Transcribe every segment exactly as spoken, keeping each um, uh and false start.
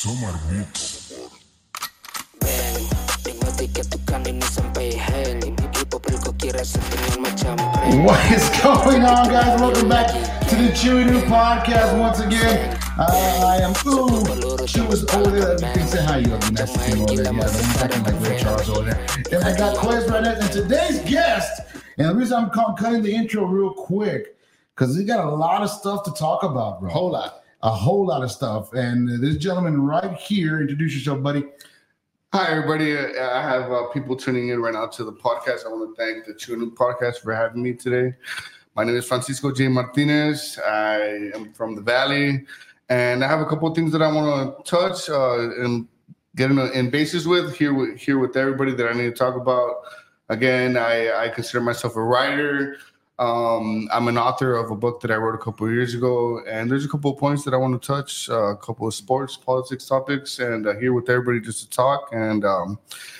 Somar Mix. What is going on, guys? Welcome back to the Chewy New Podcast once again. Uh, I am Ooh. She was over there. You can say hi, you ugly nasty thing over there. Yeah, I'm acting like Ray Charles over there. And I got Quez right now. And today's guest, and the reason I'm cutting the intro real quick, because we got a lot of stuff to talk about, bro. A whole lot. A whole lot of stuff. And this gentleman right here, introduce yourself, buddy. Hi, everybody. I have uh, people tuning in right now to the podcast. I want to thank the Chewy New Podcast for having me today. My name is Francisco J. Martinez. I am from the Valley, and I have a couple of things that I want to touch uh, and get in, in basis with here, with here with everybody that I need to talk about. Again, I, I consider myself a writer. Um, I'm an author of a book that I wrote a couple of years ago, and there's a couple of points that I want to touch, uh, a couple of sports, politics topics, and uh, here with everybody just to talk and um,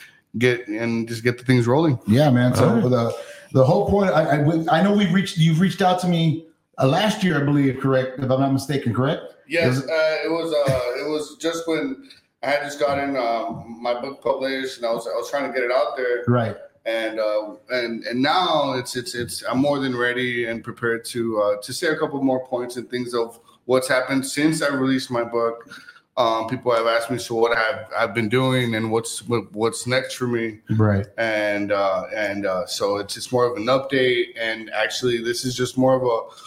get and just get the things rolling. Yeah, man. So right. the the whole point, I, I I know we've reached, you've reached out to me uh, last year, I believe, correct? If I'm not mistaken, correct? Yes, it was, uh, it was uh, it was just when I had just gotten um, my book published, and I was I was trying to get it out there, right? And uh, and and now it's it's it's I'm more than ready and prepared to uh, to say a couple more points and things of what's happened since I released my book. Um, people have asked me, so what I've I've been doing and what's what's next for me, right? And uh, and uh, so it's it's more of an update, and actually this is just more of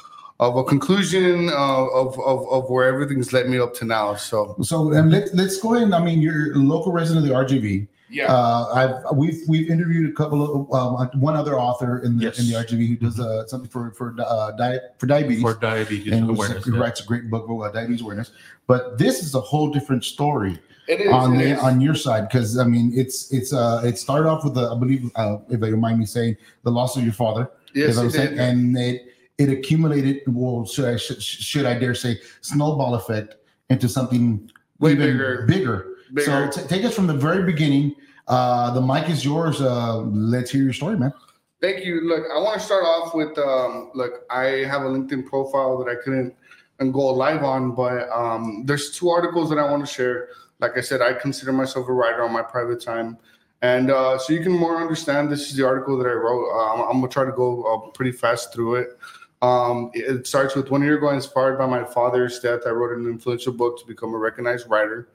a of a conclusion uh, of of of where everything's led me up to now. So so and let's let's go ahead. I mean, you're a local resident of the R G V. Yeah, uh, I've we've we've interviewed a couple of um, one other author in the yes. in the R G V who does uh, something for for uh, diet for diabetes for diabetes and awareness. Who yeah. writes a great book about uh, diabetes awareness. But this is a whole different story it is, on it the, is. on your side, because I mean it's it's uh it started off with the, I believe uh, if you mind me saying, the loss of your father. Yes, I'm it saying, did. and it it accumulated. Well, should I should, should I dare say snowball effect into something way even bigger, bigger. bigger. So t- take us from the very beginning. Uh, the mic is yours. Uh, let's hear your story, man. Thank you. Look, I want to start off with, um, look, I have a LinkedIn profile that I couldn't and go live on, but um, there's two articles that I want to share. Like I said, I consider myself a writer on my private time. And uh, so you can more understand, this is the article that I wrote. Uh, I'm, I'm going to try to go uh, pretty fast through it. Um, it starts with one year ago, inspired by my father's death, I wrote an influential book to become a recognized writer.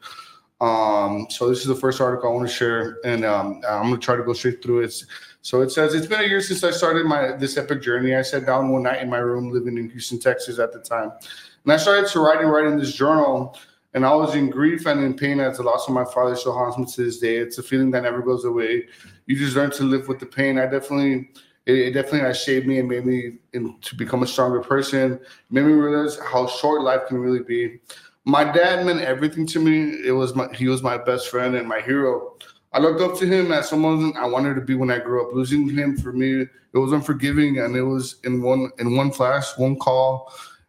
Um, so this is the first article I want to share, and um, I'm going to try to go straight through it. So it says, it's been a year since I started my this epic journey. I sat down one night in my room living in Houston, Texas at the time. And I started to write and write in this journal, and I was in grief and in pain as the loss of my father still haunts me to this day. It's a feeling that never goes away. You just learn to live with the pain. I definitely, it, it definitely has shaped me and made me in, to become a stronger person. It made me realize how short life can really be. My dad meant everything to me. It was my, he was my best friend and my hero. I looked up to him as someone I wanted to be when I grew up. Losing him for me, it was unforgiving, and it was in one in one flash, one call.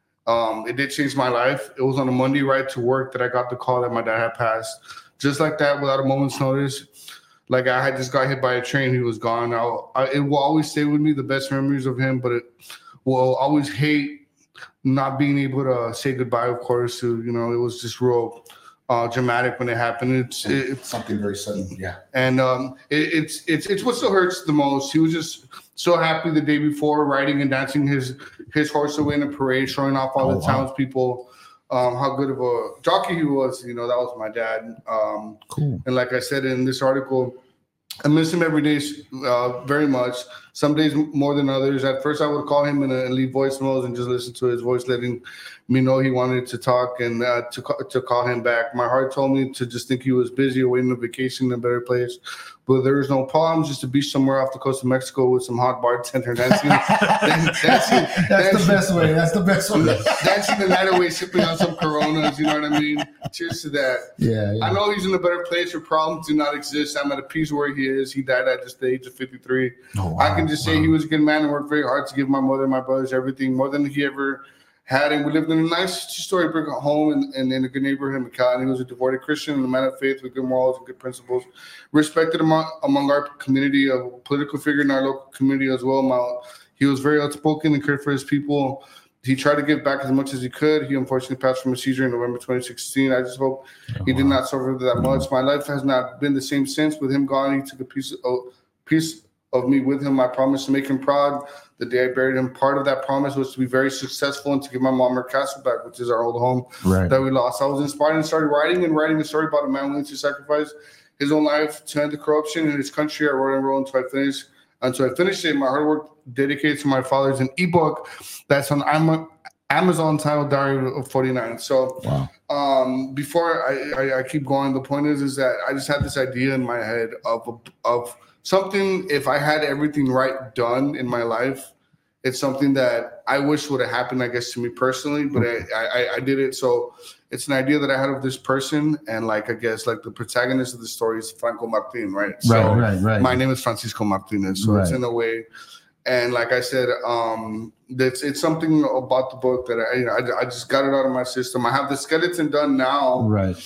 Um, it did change my life. It was on a Monday ride to work that I got the call that my dad had passed. Just like that, without a moment's notice. Like I had just got hit by a train. He was gone. I'll, I, it will always stay with me, the best memories of him, but it will always hate not being able to say goodbye, of course. To, you know, it was just real uh, dramatic when it happened. It's, it, it's something very sudden, yeah. And um, it, it's it's it's what still hurts the most. He was just so happy the day before, riding and dancing his his horse away in a parade, showing off all oh, the wow. townspeople um, how good of a jockey he was. You know, that was my dad. Um, cool. And like I said in this article, I miss him every day uh, very much. Some days more than others. At first, I would call him and, uh, and leave voicemails and just listen to his voice, letting me know he wanted to talk and uh, to to call him back. My heart told me to just think he was busy or waiting a vacation in a better place. But there was no problem, just to be somewhere off the coast of Mexico with some hot bartender dancing. dancing That's dancing, the best way. That's the best way. Dancing the night away, sipping on some Coronas. You know what I mean? Cheers to that. Yeah, yeah. I know he's in a better place where problems do not exist. I'm at a peace where he is. He died at just the age of fifty-three. Oh, wow. I can just say wow. He was a good man and worked very hard to give my mother and my brothers everything, more than he ever had. And we lived in a nice two-story brick home and in, in, in a good neighborhood in McAllen. He was a devoted Christian and a man of faith with good morals and good principles. Respected among, among our community, a political figure in our local community as well. My, he was very outspoken and cared for his people. he tried to give back as much as he could. He unfortunately passed from a seizure in November twenty sixteen. I just hope oh, he did wow. not suffer that much. My life has not been the same since. With him gone, he took a piece of piece of me with him. I promised to make him proud. The day I buried him, part of that promise was to be very successful and to give my mom her castle back, which is our old home right. that we lost. I was inspired and started writing and writing a story about a man willing to sacrifice his own life to end the corruption in his country. I wrote and wrote until I finished. Until I finished it, my hard work dedicated to my father's an ebook that's on Amazon titled Diary of forty-nine. So wow. um, before I, I, I keep going, the point is, is that I just had this idea in my head of of something. If I had everything right done in my life, it's something that I wish would have happened, I guess, to me personally, but I, I, I did it. So it's an idea that I had of this person, and like I guess like the protagonist of the story is Franco Martin, right? So right, right, right. My name is Francisco Martinez, so right. it's in a way. And like I said, um, it's it's something about the book that I, you know, I I just got it out of my system. I have the skeleton done now, right?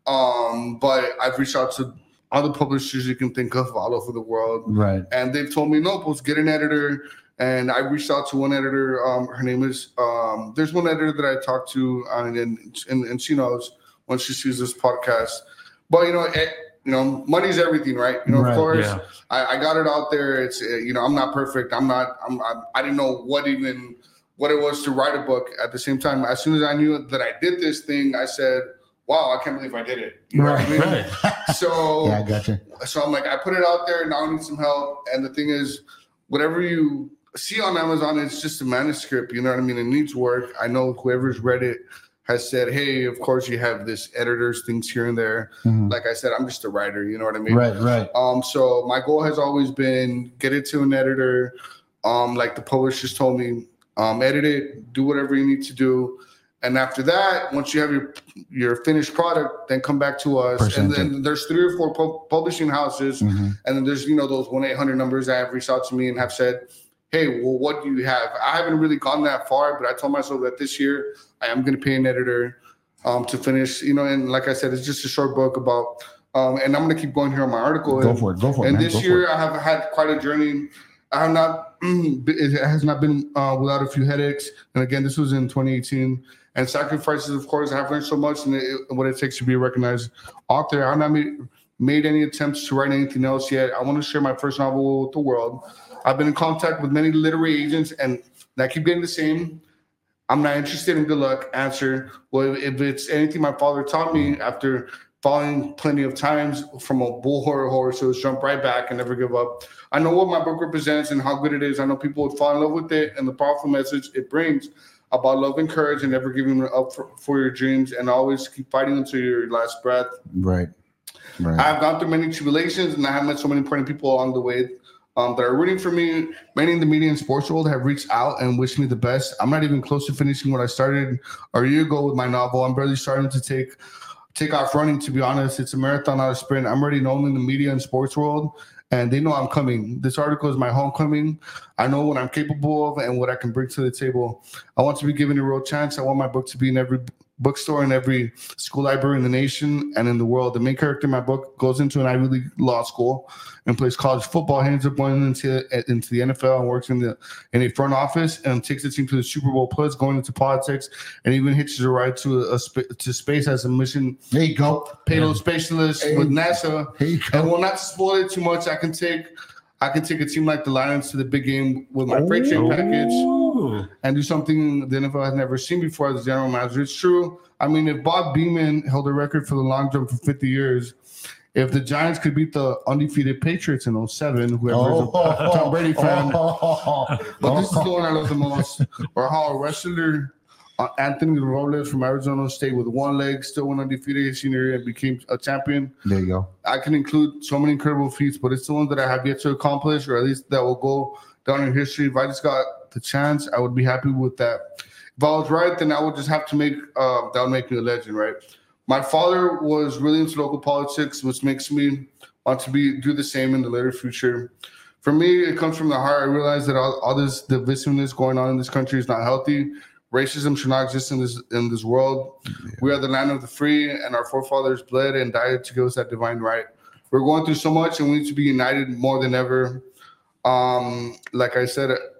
Um, but I've reached out to other publishers you can think of all over the world, right? And they've told me, no, let's get an editor. And I reached out to one editor. Um, her name is. Um, there's one editor that I talked to, uh, and, and and she knows when she sees this podcast. But you know, it, you know, money's everything, right? You know, right, of course, yeah. I, I got it out there. It's you know, I'm not perfect. I'm not. I'm. I'm I didn't know what even what it was to write a book. At the same time, as soon as I knew that I did this thing, I said, "Wow, I can't believe I did it." You know right, what I mean? Right. So yeah, I gotcha. So I'm like, I put it out there. Now I need some help. And the thing is, whatever you see on Amazon, it's just a manuscript. You know what I mean? It needs work. I know whoever's read it has said, hey, of course you have this editor's things here and there. Mm-hmm. Like I said, I'm just a writer. You know what I mean? Right, right. Um, so my goal has always been get it to an editor. Um, like the publishers told me, um, edit it, do whatever you need to do. And after that, once you have your your finished product, then come back to us. Percentage. And then there's three or four pu- publishing houses. Mm-hmm. And then there's, you know, those one eight hundred numbers that have reached out to me and have said, hey, well, what do you have? I haven't really gone that far, but I told myself that this year I am going to pay an editor um, to finish, you know, and like I said, it's just a short book about, um, and I'm going to keep going here on my article. Go and, for it, go for it, And man. this go year I have had quite a journey. I have not, it has not been uh, without a few headaches. And again, this was in twenty eighteen. And sacrifices, of course, I have learned so much and it, what it takes to be a recognized author. I have not made, made any attempts to write anything else yet. I want to share my first novel with the world. I've been in contact with many literary agents, and I keep getting the same. I'm not interested in good luck answer. Well, if it's anything my father taught me after falling plenty of times from a bull horror horse, so it's jump right back and never give up. I know what my book represents and how good it is. I know people would fall in love with it and the powerful message it brings about love and courage and never giving up for, for your dreams and always keep fighting until your last breath. Right. Right. I've gone through many tribulations and I have met so many important people along the way. Um, that are rooting for me. Many in the media and sports world have reached out and wished me the best. I'm not even close to finishing what I started a year ago with my novel. I'm barely starting to take take off running, to be honest. It's a marathon, not a sprint. I'm already known in the media and sports world, and they know I'm coming. This article is my homecoming. I know what I'm capable of and what I can bring to the table. I want to be given a real chance. I want my book to be in every bookstore in every school library in the nation and in the world. The main character in my book goes into an Ivy League law school and plays college football. He ends up going into into the N F L and works in the in a front office and takes the team to the Super Bowl. Plus, going into politics and even hitches a ride to a, a to space as a mission. There you go, payload specialist hey. with NASA. There you go. And well, not to spoil it too much, I can take. I can take a team like the Lions to the big game with my freight train package and do something the N F L has never seen before as a general manager. It's true. I mean, if Bob Beamon held a record for the long jump for fifty years, if the Giants could beat the undefeated Patriots in oh seven, whoever oh, is a Tom Brady fan, oh, but this is the one I love the most, or how a wrestler, uh, Anthony Robles from Arizona State with one leg, still went undefeated his senior year and became a champion. There you go. I can include so many incredible feats, but it's the one that I have yet to accomplish, or at least that will go down in history. If I just got the chance, I would be happy with that. If I was right, then I would just have to make uh, that would make me a legend, right? My father was really into local politics, which makes me want to be do the same in the later future. For me, it comes from the heart. I realize that all, all this divisiveness going on in this country is not healthy. Racism should not exist in this in this world. Yeah. We are the land of the free, and our forefathers bled and died to give us that divine right. We're going through so much, and we need to be united more than ever. Um, like I said,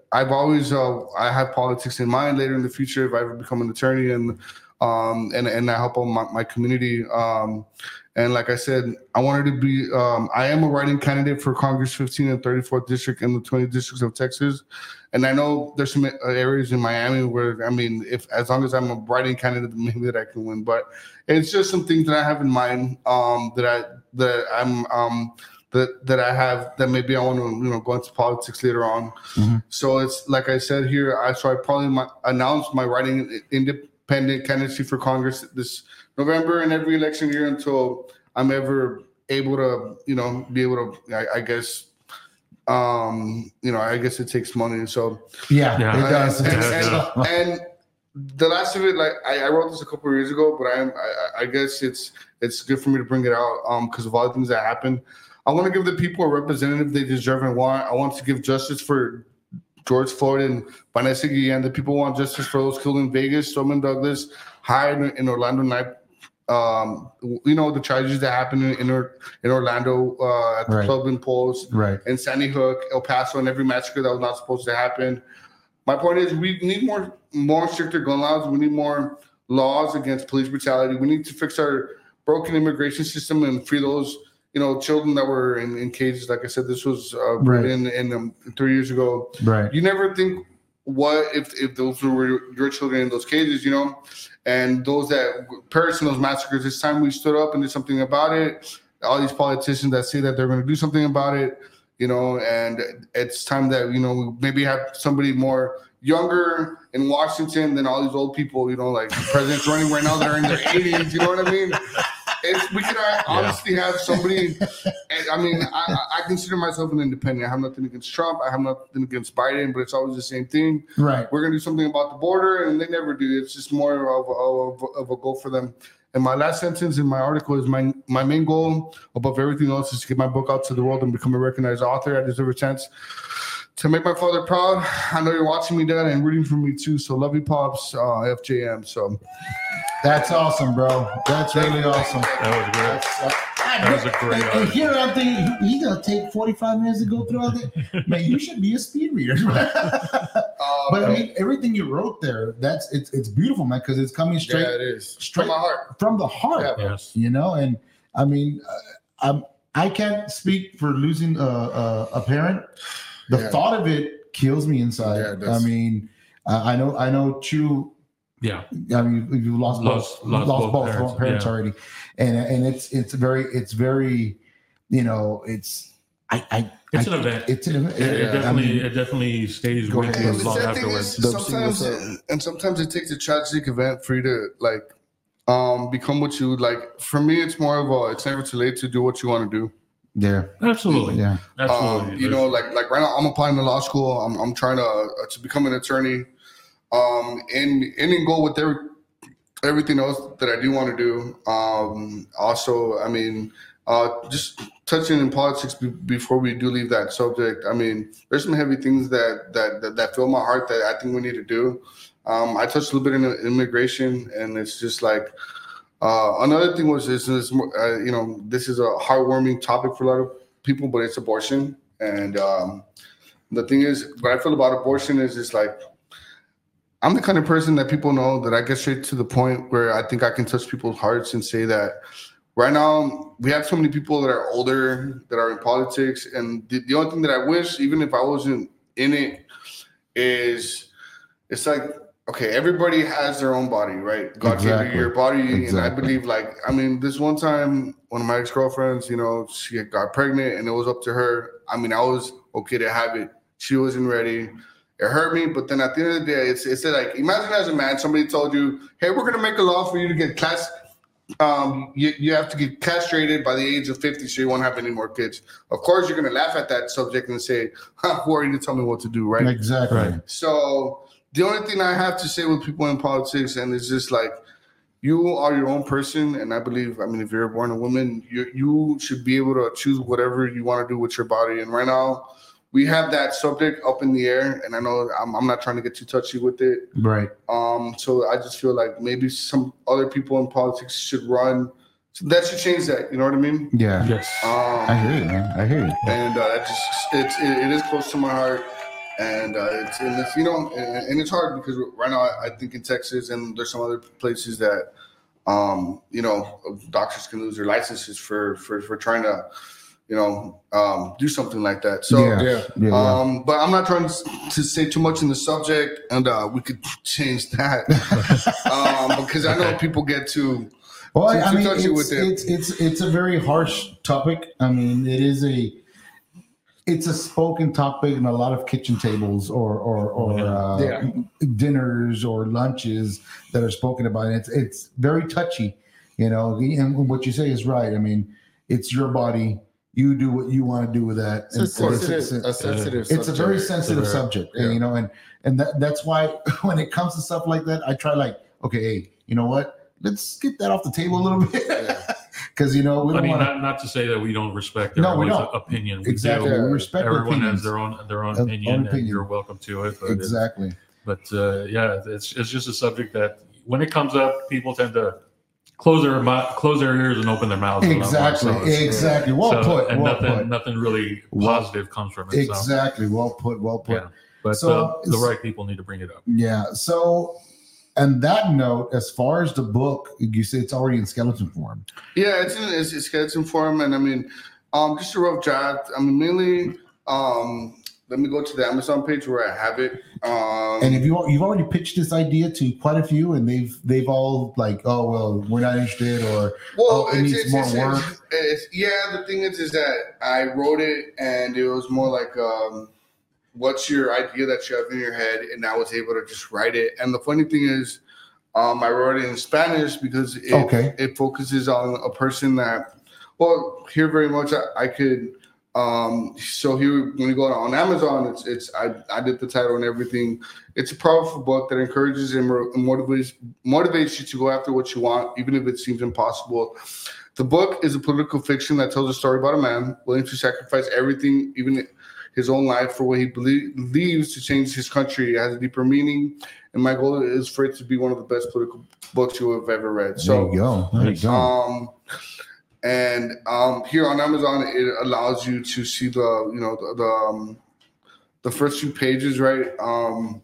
I've always uh, I have politics in mind later in the future if I ever become an attorney and um and and I help out my, my community. Um, and like I said, I wanted to be. Um, I am a writing candidate for Congress fifteen and thirty-fourth district in the twenty districts of Texas, and I know there's some areas in Miami where I mean, if as long as I'm a writing candidate, maybe that I can win. But it's just some things that I have in mind um, that I that I'm. Um, That, that I have that maybe I want to you know go into politics later on. Mm-hmm. So it's like I said here. I so I probably might announce my writing independent candidacy for Congress this November and every election year until I'm ever able to you know be able to I, I guess um you know I guess it takes money. So yeah, yeah. it does. And, and, and, and the last of it, like I, I wrote this a couple of years ago, but I am I, I guess it's it's good for me to bring it out um because of all the things that happened. I want to give the people a representative they deserve and want. I want to give justice for George Floyd and Vanessa Guillen. The people want justice for those killed in Vegas, Stoneman Douglas, Hyde in Orlando night. Um, you know, the tragedies that happened in, in, in Orlando uh, at the right. Club and Pulse, right. and Sandy Hook, El Paso, and every massacre that was not supposed to happen. My point is we need more, more stricter gun laws. We need more laws against police brutality. We need to fix our broken immigration system and free those you know, children that were in, in cages. Like I said, this was uh, right. in, in um, three years ago. Right. You never think what if if those were your children in those cages, you know, and those that perished in those massacres. It's time we stood up and did something about it. All these politicians that say that they're going to do something about it, you know, and it's time that you know we maybe have somebody more younger in Washington than all these old people, you know, like presidents running right now that are in their eighties. You know what I mean? It's, we can honestly yeah. have somebody. I mean, I, I consider myself an independent. I have nothing against Trump. I have nothing against Biden, but it's always the same thing. Right. We're gonna do something about the border, and they never do. It's just more of, of, of a goal for them. And my last sentence in my article is my my main goal above everything else is to get my book out to the world and become a recognized author. I deserve a chance to make my father proud. I know you're watching me, Dad, and rooting for me too. So love you, Pops, uh, F J M. So. That's awesome, bro. That's really awesome. That was great. Uh, that was a great and, and here I'm thinking, he's going to take forty-five minutes to go through all that. Man, you should be a speed reader. uh, but I mean, everything you wrote there, that's it's it's beautiful, man, because it's coming straight, yeah, it is. straight from my heart. From the heart. Yeah, yes. You know, and I mean, uh, I'm, I can't speak for losing a, a, a parent. The yeah. thought of it kills me inside. Yeah, I mean, uh, I know, I know Chew. Yeah, I mean, you lost, lost both, lost, lost both, both parents, parents yeah. already, and and it's it's very it's very, you know, it's I I it's I, an event. It's an event. It, it yeah, definitely I mean, it definitely stays with ahead. you And long the sad thing afterwards. is, sometimes and sometimes it takes a tragic event for you to like um become what you like. For me, it's more of a it's never too late to do what you want to do. Yeah, absolutely. Yeah, absolutely. Um, you know, like like right now, I'm applying to law school. I'm I'm trying to uh, to become an attorney. Um, and and in go with every, everything else that I do want to do. Um, also, I mean, uh, just touching in politics be, before we do leave that subject. I mean, there's some heavy things that that that, that fill my heart that I think we need to do. Um, I touched a little bit in immigration, and it's just like uh, another thing was this is uh, you know this is a heartwarming topic for a lot of people, but it's abortion. And um, the thing is, what I feel about abortion is it's like. I'm the kind of person that people know that I get straight to the point where I think I can touch people's hearts and say that right now we have so many people that are older that are in politics. And the, the only thing that I wish, even if I wasn't in it, is it's like, okay, everybody has their own body, right? God exactly. gave you your body. Exactly. And I believe like, I mean, this one time, one of my ex-girlfriends, you know, she got pregnant and it was up to her. I mean, I was okay to have it. She wasn't ready. It hurt me, but then at the end of the day, it's it's like imagine as a man, somebody told you, "Hey, we're gonna make a law for you to get class. Um, you you have to get castrated by the age of fifty, so you won't have any more kids." Of course, you're gonna laugh at that subject and say, huh, "Who are you to tell me what to do?" Right? Exactly. Right. So the only thing I have to say with people in politics, and it's just like, you are your own person, and I believe, I mean, if you're born a woman, you you should be able to choose whatever you want to do with your body. And right now. We have that subject up in the air, and I know I'm, I'm not trying to get too touchy with it. Right. Um. So I just feel like maybe some other people in politics should run. So that should change that. You know what I mean? Yeah. Yes. Um, I hear you, man. I hear you. And uh, that just it's it, it is close to my heart. And uh, it's and it's you know and, and it's hard because right now I, I think in Texas and there's some other places that um, you know doctors can lose their licenses for for, for trying to you know um, do something like that. So yeah, yeah, yeah, um, but I'm not trying to, to say too much in the subject, and uh, we could change that um, because I know people get too. Well, too, I too mean, touchy it's, with it. it's it's it's a very harsh topic. I mean, it is a it's a spoken topic in a lot of kitchen tables or or, or uh, Yeah. dinners or lunches that are spoken about. It's it's very touchy, you know. And what you say is right. I mean, it's your body. You do what you want to do with that. It's a sensitive, a sensitive It's a subject. very sensitive Very- subject, yeah. and, you know, and and that, that's why when it comes to stuff like that, I try like, okay, hey, you know what? Let's get that off the table a little bit, because you know we I don't mean, want not, not to say that we don't respect No, we everyone's don't. opinion. We exactly. do. We respect Everyone opinions. has their own their own Own opinion, opinion. and you're welcome to it. But it's- exactly. But uh, yeah, it's it's just a subject that when it comes up, people tend to close their mou- close their ears and open their mouths. a lot more. Exactly. So it's- Exactly. Well so- put. And well nothing put. nothing really Well- positive comes from it. So, Exactly. Well put. Well put. yeah. But So, uh, the it's- right people need to bring it up. Yeah. So, on that note, as far as the book, you say it's already in skeleton form. Yeah, it's in it's, it's skeleton form, and I mean, um, just a rough draft. I mean, mainly, um, let me go to the Amazon page where I have it. Um, And if you you've already pitched this idea to quite a few, and they've they've all like, oh well, we're not interested, or well, oh, it it's, needs it's, more it's, work. It's, it's, yeah, the thing is, is that I wrote it, and it was more like, um, what's your idea that you have in your head, and I was able to just write it. And the funny thing is, um, I wrote it in Spanish because it, Okay. it focuses on a person that, well, here very much I, I could. Um, so here, when you go on Amazon, it's it's I, I did the title and everything. It's a powerful book that encourages and mo- motivates motivates you to go after what you want, even if it seems impossible. The book is a political fiction that tells a story about a man willing to sacrifice everything, even his own life, for what he belie- believes to change his country. It has a deeper meaning, and my goal is for it to be one of the best political books you have ever read. So, there you go. There you go. um, and um, here on Amazon, it allows you to see the, you know, the the, um, the first few pages, right? Um,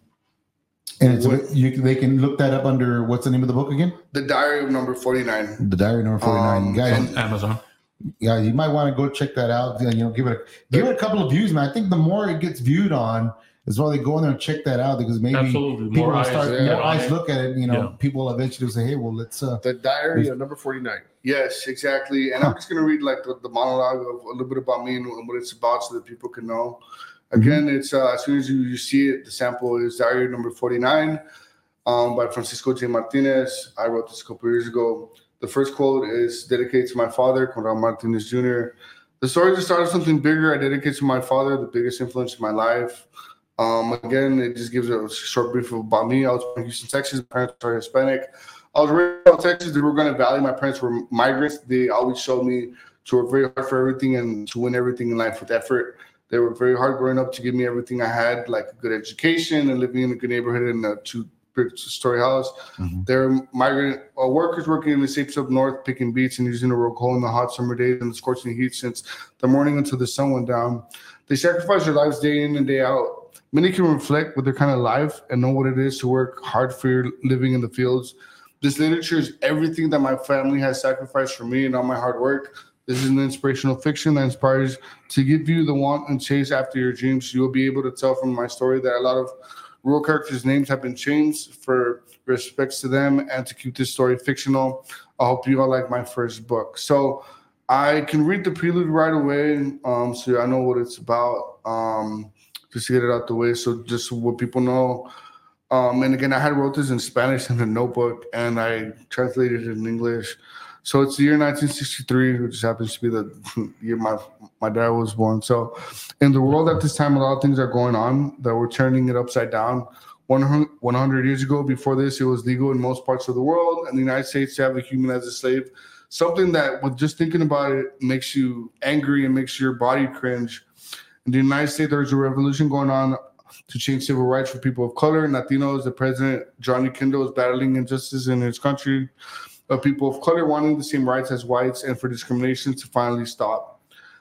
and it's what- you can- they can look that up under what's the name of the book again? the Diary of Number forty-nine. The Diary Number Forty Nine. Um, Guys, and- Amazon. yeah, you might want to go check that out. You know, give it a, give it a couple of views, man. I think the more it gets viewed on, is why they go in there and check that out, because maybe Absolutely. people More will eyes. start yeah, more on eyes it. look at it. You know, Yeah. people will eventually say, "Hey, well, let's." Uh, The Diary of Number forty-nine. Yes, exactly. And I'm just going to read like the, the monologue of a little bit about me and, and what it's about so that people can know. Again, it's uh, as soon as you, you see it, the sample is Diary Number forty-nine um, by Francisco J. Martinez. I wrote this a couple years ago. The first quote is dedicated to my father, Conrad Martinez Junior The story is the start of something bigger. I dedicate to my father, the biggest influence in my life. Um, again, it just gives a short brief about me. I was born in Houston, Texas. My parents are Hispanic. I was raised in Texas, the Rio Grande Valley. My parents were migrants. They always showed me to work very hard for everything and to win everything in life with effort. They were very hard growing up to give me everything I had, like a good education and living in a good neighborhood in a two-story house. Mhm. They're migrant uh, workers working in the states up north, picking beets and using a roll coal in the hot summer days and the scorching heat since the morning until the sun went down. They sacrifice their lives day in and day out. Many can reflect with their kind of life and know what it is to work hard for your living in the fields. This literature is everything that my family has sacrificed for me and all my hard work. This is an inspirational fiction that inspires to give you the want and chase after your dreams. You will be able to tell from my story that a lot of real characters' names have been changed for respects to them and to keep this story fictional. I hope you all like my first book. So I can read the prelude right away, um, so I know what it's about, um, just to get it out the way. So just so what people know. Um, and again, I had wrote this in Spanish in a notebook, and I translated it in English. So it's the year nineteen sixty-three, which happens to be the year my my dad was born. So in the world at this time, a lot of things are going on that we're turning it upside down. one hundred years ago, before this, it was legal in most parts of the world, and the United States to have a human as a slave. Something that, with just thinking about it, makes you angry and makes your body cringe. In the United States, there's a revolution going on to change civil rights for people of color. Latinos, the president, Johnny Kindle, is battling injustice in his country of people of color wanting the same rights as whites and for discrimination to finally stop.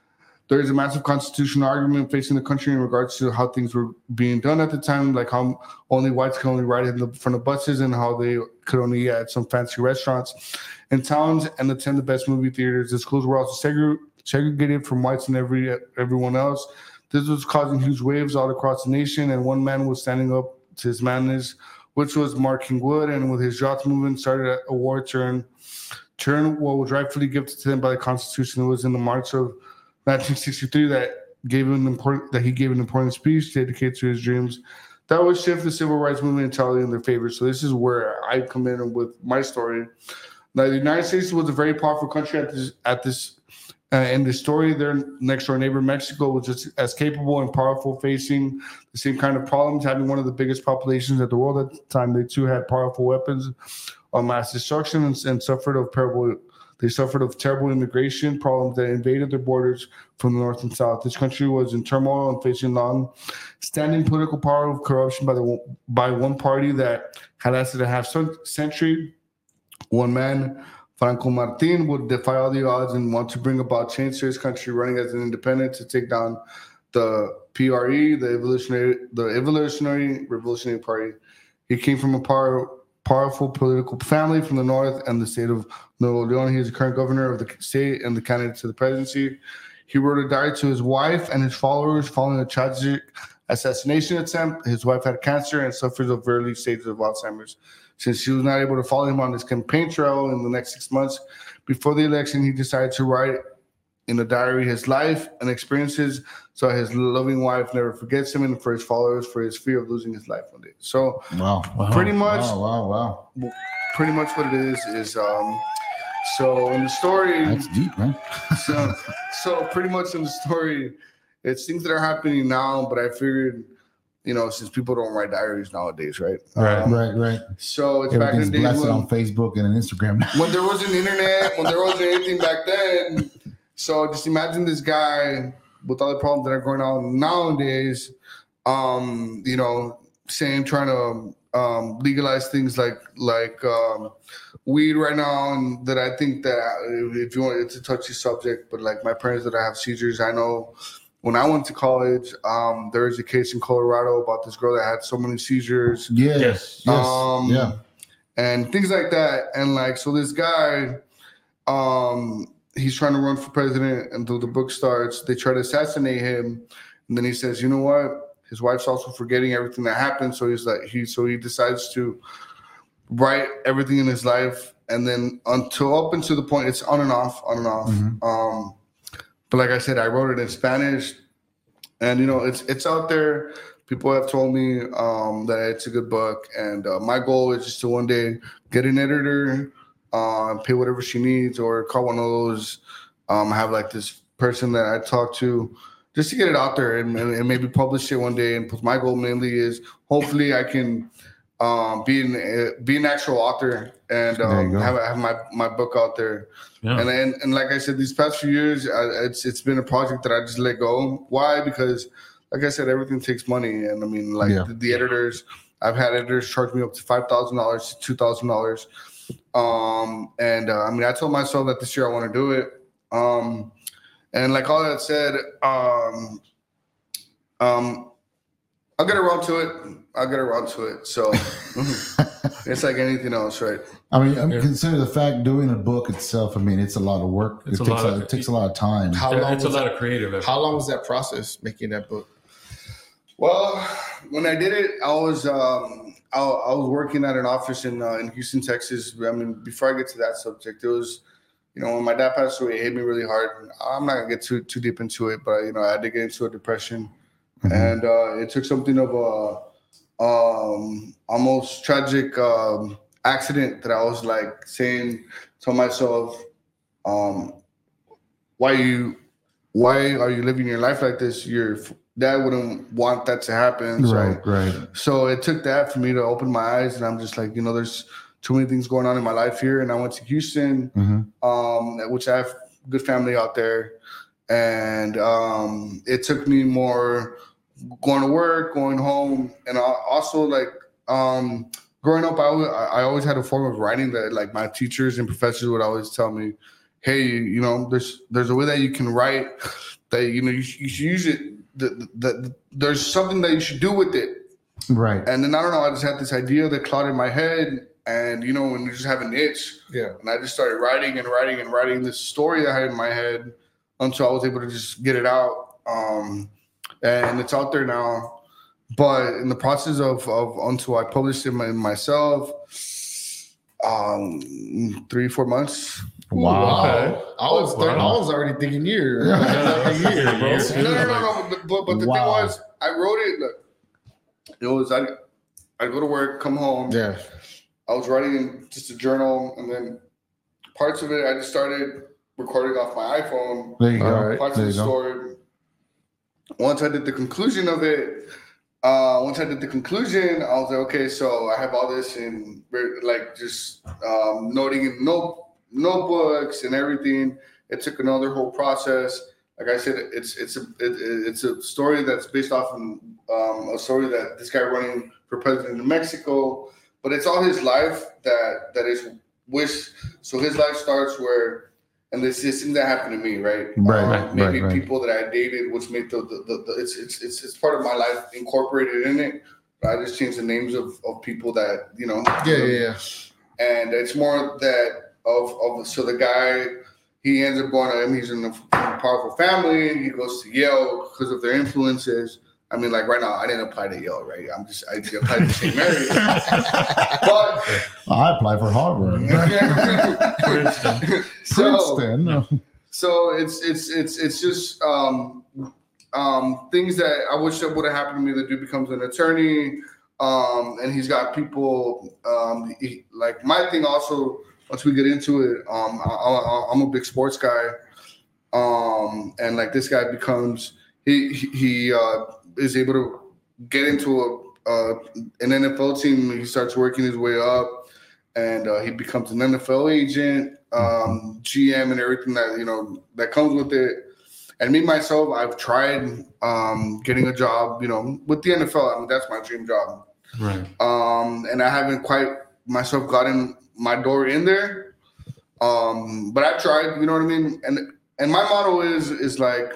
there's a massive constitutional argument facing the country in regards to how things were being done at the time, like how only whites could only ride in the front of buses and how they could only eat at some fancy restaurants in towns and attend the best movie theaters. The schools were also segre- segregated from whites and every everyone else. This was causing huge waves all across the nation, and one man was standing up to his madness, which was Mark Kingwood, and with his yacht movement started a war turn, turn what was rightfully gifted to them by the Constitution. It was in the March of nineteen sixty-three that gave him an important that he gave an important speech dedicated to his dreams. That would shift the civil rights movement entirely in their favor. So this is where I come in with my story. Now, the United States was a very powerful country at this at this uh, in this story. Their next door neighbor Mexico was just as capable and powerful, facing the same kind of problems, having one of the biggest populations at the world at the time. They too had powerful weapons of mass destruction and, and suffered of terrible. They suffered of terrible immigration problems that invaded their borders from the north and south. This country was in turmoil and facing long-standing political power of corruption by the by one party that had lasted a half century. One man, Franco Martin, would defy all the odds and want to bring about change to his country, running as an independent to take down the P R E, the evolutionary, the evolutionary revolutionary party. He came from a power. powerful political family from the north and the state of Nuevo León. He is the current governor of the state and the candidate to the presidency. He wrote a diary to his wife and his followers following a tragic assassination attempt. His wife had cancer and suffers of early stages of Alzheimer's. Since she was not able to follow him on his campaign trail in the next six months before the election, he decided to write in a diary his life and experiences so his loving wife never forgets him, and for his followers for his fear of losing his life one day. So wow, wow pretty much wow, wow, wow. pretty much what it is is um so in the story that's deep, man. so so pretty much in the story it's things that are happening now, but I figured, you know, since people don't write diaries nowadays, right? Right, um, right, right. So it's Everything's back in the days blasted when, on Facebook and Instagram now. when there wasn't internet, when there wasn't anything back then. So just imagine this guy with all the problems that are going on nowadays, um, you know, saying, trying to um, legalize things like like um, weed right now. And that I think that if you want, it's a touchy subject, but like my parents that I have seizures, I know when I went to college, um, there was a case in Colorado about this girl that had so many seizures. Yes, yes, yes. Um, yeah. And things like that. And like, so this guy, um, he's trying to run for president, and though the book starts, they try to assassinate him. And then he says, you know what? His wife's also forgetting everything that happened. So he's like, he, so he decides to write everything in his life. And then until up until the point, it's on and off, on and off. Mm-hmm. Um, but like I said, I wrote it in Spanish, and you know, it's, it's out there. People have told me um, that it's a good book. And uh, my goal is just to one day get an editor, Uh, pay whatever she needs, or call one of those. Um, have like this person that I talk to, just to get it out there and, and, and maybe publish it one day. And my goal mainly is hopefully I can um, be an uh, be an actual author and um, have have my, my book out there. Yeah. And, and and like I said, these past few years, I, it's it's been a project that I just let go. Why? Because like I said, everything takes money, and I mean, like yeah. the, the editors, I've had editors charge me up to five thousand dollars to two thousand dollars. Um, and uh, I mean, I told myself that this year I want to do it. Um, and like all that said, um, um, I'll get around to it. I'll get around to it. So it's like anything else, right? I mean, I mean, consider the fact doing a book itself. I mean, it's a lot of work. It, it's takes, a lot a, of, it takes a lot of time. How long it's a lot that, of creative effort. How long was that process making that book? Well, when I did it, I was um, I, I was working at an office in uh, in Houston, Texas. I mean, before I get to that subject, it was, you know, when my dad passed away, it hit me really hard. I'm not gonna get too too deep into it, but you know, I had to get into a depression, mm-hmm. and uh, it took something of a um, almost tragic um, accident that I was like saying to myself, um, "Why you, why are you living your life like this? You're." Dad wouldn't want that to happen. So, right, right. So it took that for me to open my eyes, and I'm just like, you know, there's too many things going on in my life here. And I went to Houston, mm-hmm. um, which I have good family out there. And um, it took me more going to work, going home, and also like um, growing up, I, I always had a form of writing that like my teachers and professors would always tell me, hey, you know, there's there's a way that you can write that you know you, you should use it. That the, there's something that you should do with it. Right. And then I don't know. I just had this idea that clouded in my head, and you know when you just have an itch. Yeah. And I just started writing and writing and writing this story that I had in my head until I was able to just get it out. Um, and it's out there now. But in the process of, of until I published it my, myself, um, three, four months. Wow. Okay. I was Wow. I was already thinking year. Yeah. Like a year, bro. Years. No, no, no, no. But, but, but the Wow. thing was, I wrote it. Look, it was I. I go to work, come home. Yeah. I was writing in just a journal, and then parts of it I just started recording off my iPhone. There you go. All right. Parts There of the you go. story. Once I did the conclusion of it, uh, once I did the conclusion, I was like, okay, so I have all this in like just um, noting in note notebooks and everything. It took another whole process. Like I said, it's it's a it, it's a story that's based off of um, a story that this guy running for president of Mexico, but it's all his life that that is wish. So his life starts where. And this is things that happened to me, right? Right, Um, right, maybe right, right. people that I dated, which made the, the, the, the it's, it's it's it's part of my life incorporated in it. I just changed the names of, of people that you know. Yeah, yeah, yeah. And it's more that of of so the guy he ends up going to him. He's in a powerful family. He goes to Yale because of their influences. I mean, like right now, I didn't apply to Yale, right? I'm just I applied to Saint Mary's, but. I applied for Harvard. Princeton. so, Princeton. so it's it's it's it's just um, um, things that I wish that would have happened to me. The dude becomes an attorney, um, and he's got people. Um, he, like my thing also. Once we get into it, um, I, I, I'm a big sports guy, um, and like this guy becomes he he, he uh, is able to get into a uh, an N F L team. He starts working his way up, and uh, he becomes an N F L agent, um, G M, and everything that you know that comes with it. And me myself, I've tried um, getting a job, you know, with the N F L. I mean, that's my dream job. Right. Um, and I haven't quite myself gotten my door in there. Um, but I tried, you know what I mean? And and my motto is is like,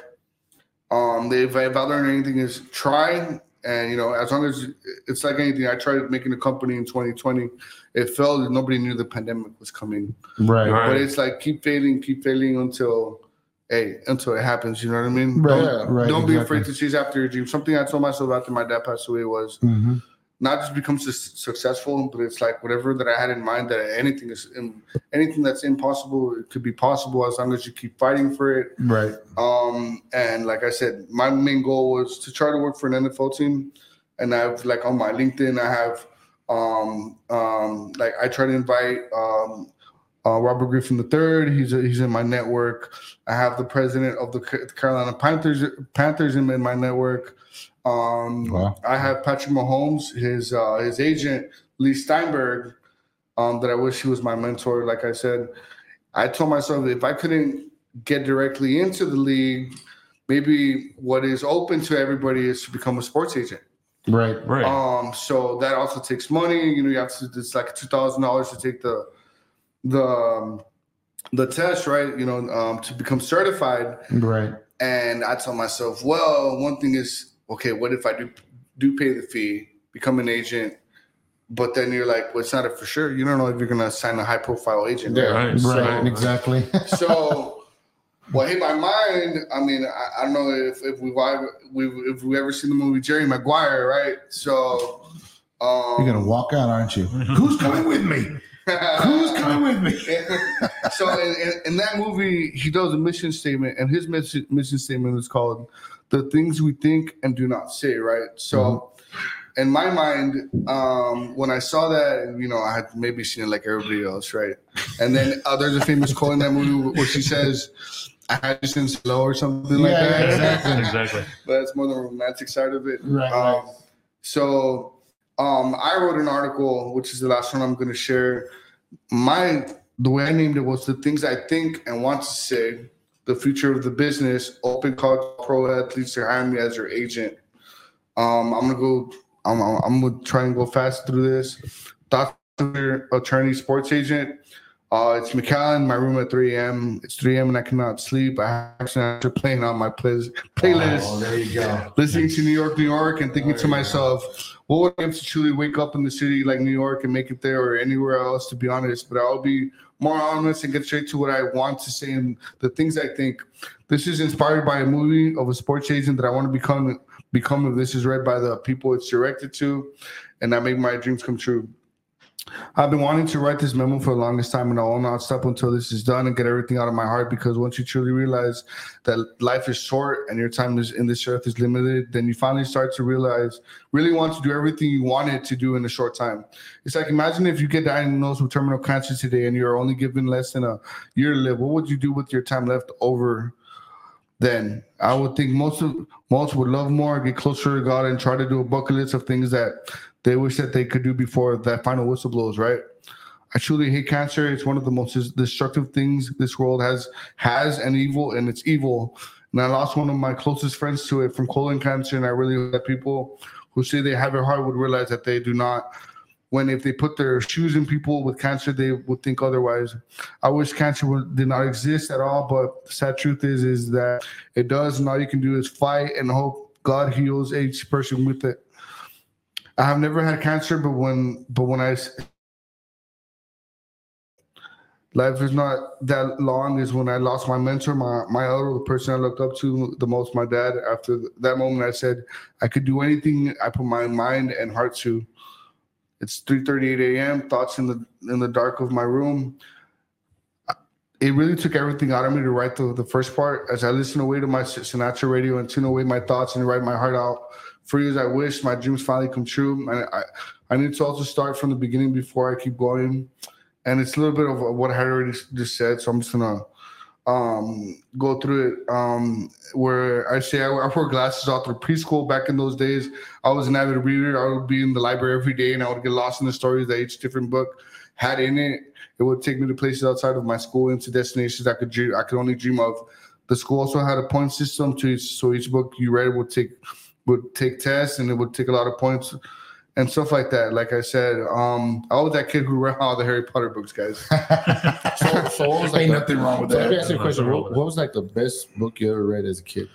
um, if, I, if I learn anything is try. And, you know, as long as it's like anything, I tried making a company in twenty twenty. It failed. Nobody knew the pandemic was coming. Right. Right. But it's like keep failing, keep failing until, hey, until it happens. You know what I mean? Right. Don't, right. don't be exactly. afraid to chase after your dream. Something I told myself after my dad passed away was, Mhm. not just become su- successful, but it's like whatever that I had in mind that anything is in, anything that's impossible, it could be possible as long as you keep fighting for it. Right. Um, and like I said, my main goal was to try to work for an N F L team. And I've like on my LinkedIn, I have um, um, like I try to invite um, uh, Robert Griffin the third. He's a, he's in my network. I have the president of the Carolina Panthers Panthers in, in my network. Um, Wow. I have Patrick Mahomes, his uh, his agent Lee Steinberg, um, that I wish he was my mentor. Like I said, I told myself if I couldn't get directly into the league, maybe what is open to everybody is to become a sports agent. Right. Right. Um, so that also takes money. You know, you have to. It's like two thousand dollars to take the the um, the test, right? You know, um, to become certified. Right. And I told myself, well, one thing is, okay, what if I do do pay the fee, become an agent, but then you're like, well, it's not a for sure. You don't know if you're gonna sign a high profile agent. Yeah. Right. Right. So- Exactly. So what hit my mind, I mean, I, I don't know if, if we've ever we if we ever seen the movie Jerry Maguire, right? So um You're gonna walk out, aren't you? Who's coming with me? Who's coming with me? So in, in, in that movie, he does a mission statement, and his mission mission statement is called "The Things We Think and Do Not Say." Right. So, in my mind, um, when I saw that, you know, I had maybe seen it like everybody else, right? And then uh, there's a famous quote in that movie where she says, "I had you since low" or something like Yeah, that. exactly. Exactly. But it's more the romantic side of it. Right, Um, so um, I wrote an article, which is the last one I'm going to share. My the way I named it was "The Things I Think and Want to Say: The Future of the Business." Open call pro athletes to hire me as your agent. Um, I'm gonna go. I'm, I'm gonna try and go fast through this. Doctor, attorney, sports agent. Uh, it's Mikhail in my room at three a.m. It's three a.m. and I cannot sleep. I actually after playing on my play- playlist, Oh, there you go. listening to New York, New York, and thinking to myself, what would I have to truly wake up in the city like New York and make it there or anywhere else, to be honest. But I'll be more honest and get straight to what I want to say and the things I think. This is inspired by a movie of a sports agent that I want to become. Become if this is read by the people it's directed to, and I make my dreams come true. I've been wanting to write this memo for the longest time, and I will not stop until this is done and get everything out of my heart, because once you truly realize that life is short and your time is in this earth is limited, then you finally start to realize, really want to do everything you wanted to do in a short time. It's like, imagine if you get diagnosed with terminal cancer today and you're only given less than a year to live. What would you do with your time left over? Then I would think most of most would love more, get closer to God, and try to do a bucket list of things that they wish that they could do before that final whistle blows, right? I truly hate cancer. It's one of the most destructive things this world has has and evil, and it's evil. And I lost one of my closest friends to it from colon cancer, and I really hope that people who say they have a heart would realize that they do not. When if they put their shoes in people with cancer, they would think otherwise. I wish cancer would, did not exist at all, but the sad truth is, is that it does, and all you can do is fight and hope God heals each person with it. I have never had cancer, but when but when I life is not that long is when I lost my mentor, my my elder, the person I looked up to the most, my dad. After that moment, I said I could do anything I put my mind and heart to. It's three thirty-eight a.m. Thoughts in the in the dark of my room. It really took everything out of me to write the, the first part. As I listen away to my Sinatra radio and tune away my thoughts and write my heart out, free as I wish, my dreams finally come true. And I, I need to also start from the beginning before I keep going. And it's a little bit of what I had already just said, so I'm just gonna um, go through it. Um, where I say I, I wore glasses all through preschool. Back in those days, I was an avid reader. I would be in the library every day, and I would get lost in the stories that each different book had in it. It would take me to places outside of my school, into destinations I could dream, I could only dream of. The school also had a point system to each, so each book you read would take would take tests, and it would take a lot of points and stuff like that. Like I said, um, I was that kid who read all the Harry Potter books, guys. So, so what was like Ain't the- nothing wrong with so Let me that. ask you a question. What, what was like the best book you ever read as a kid?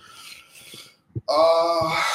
Uh,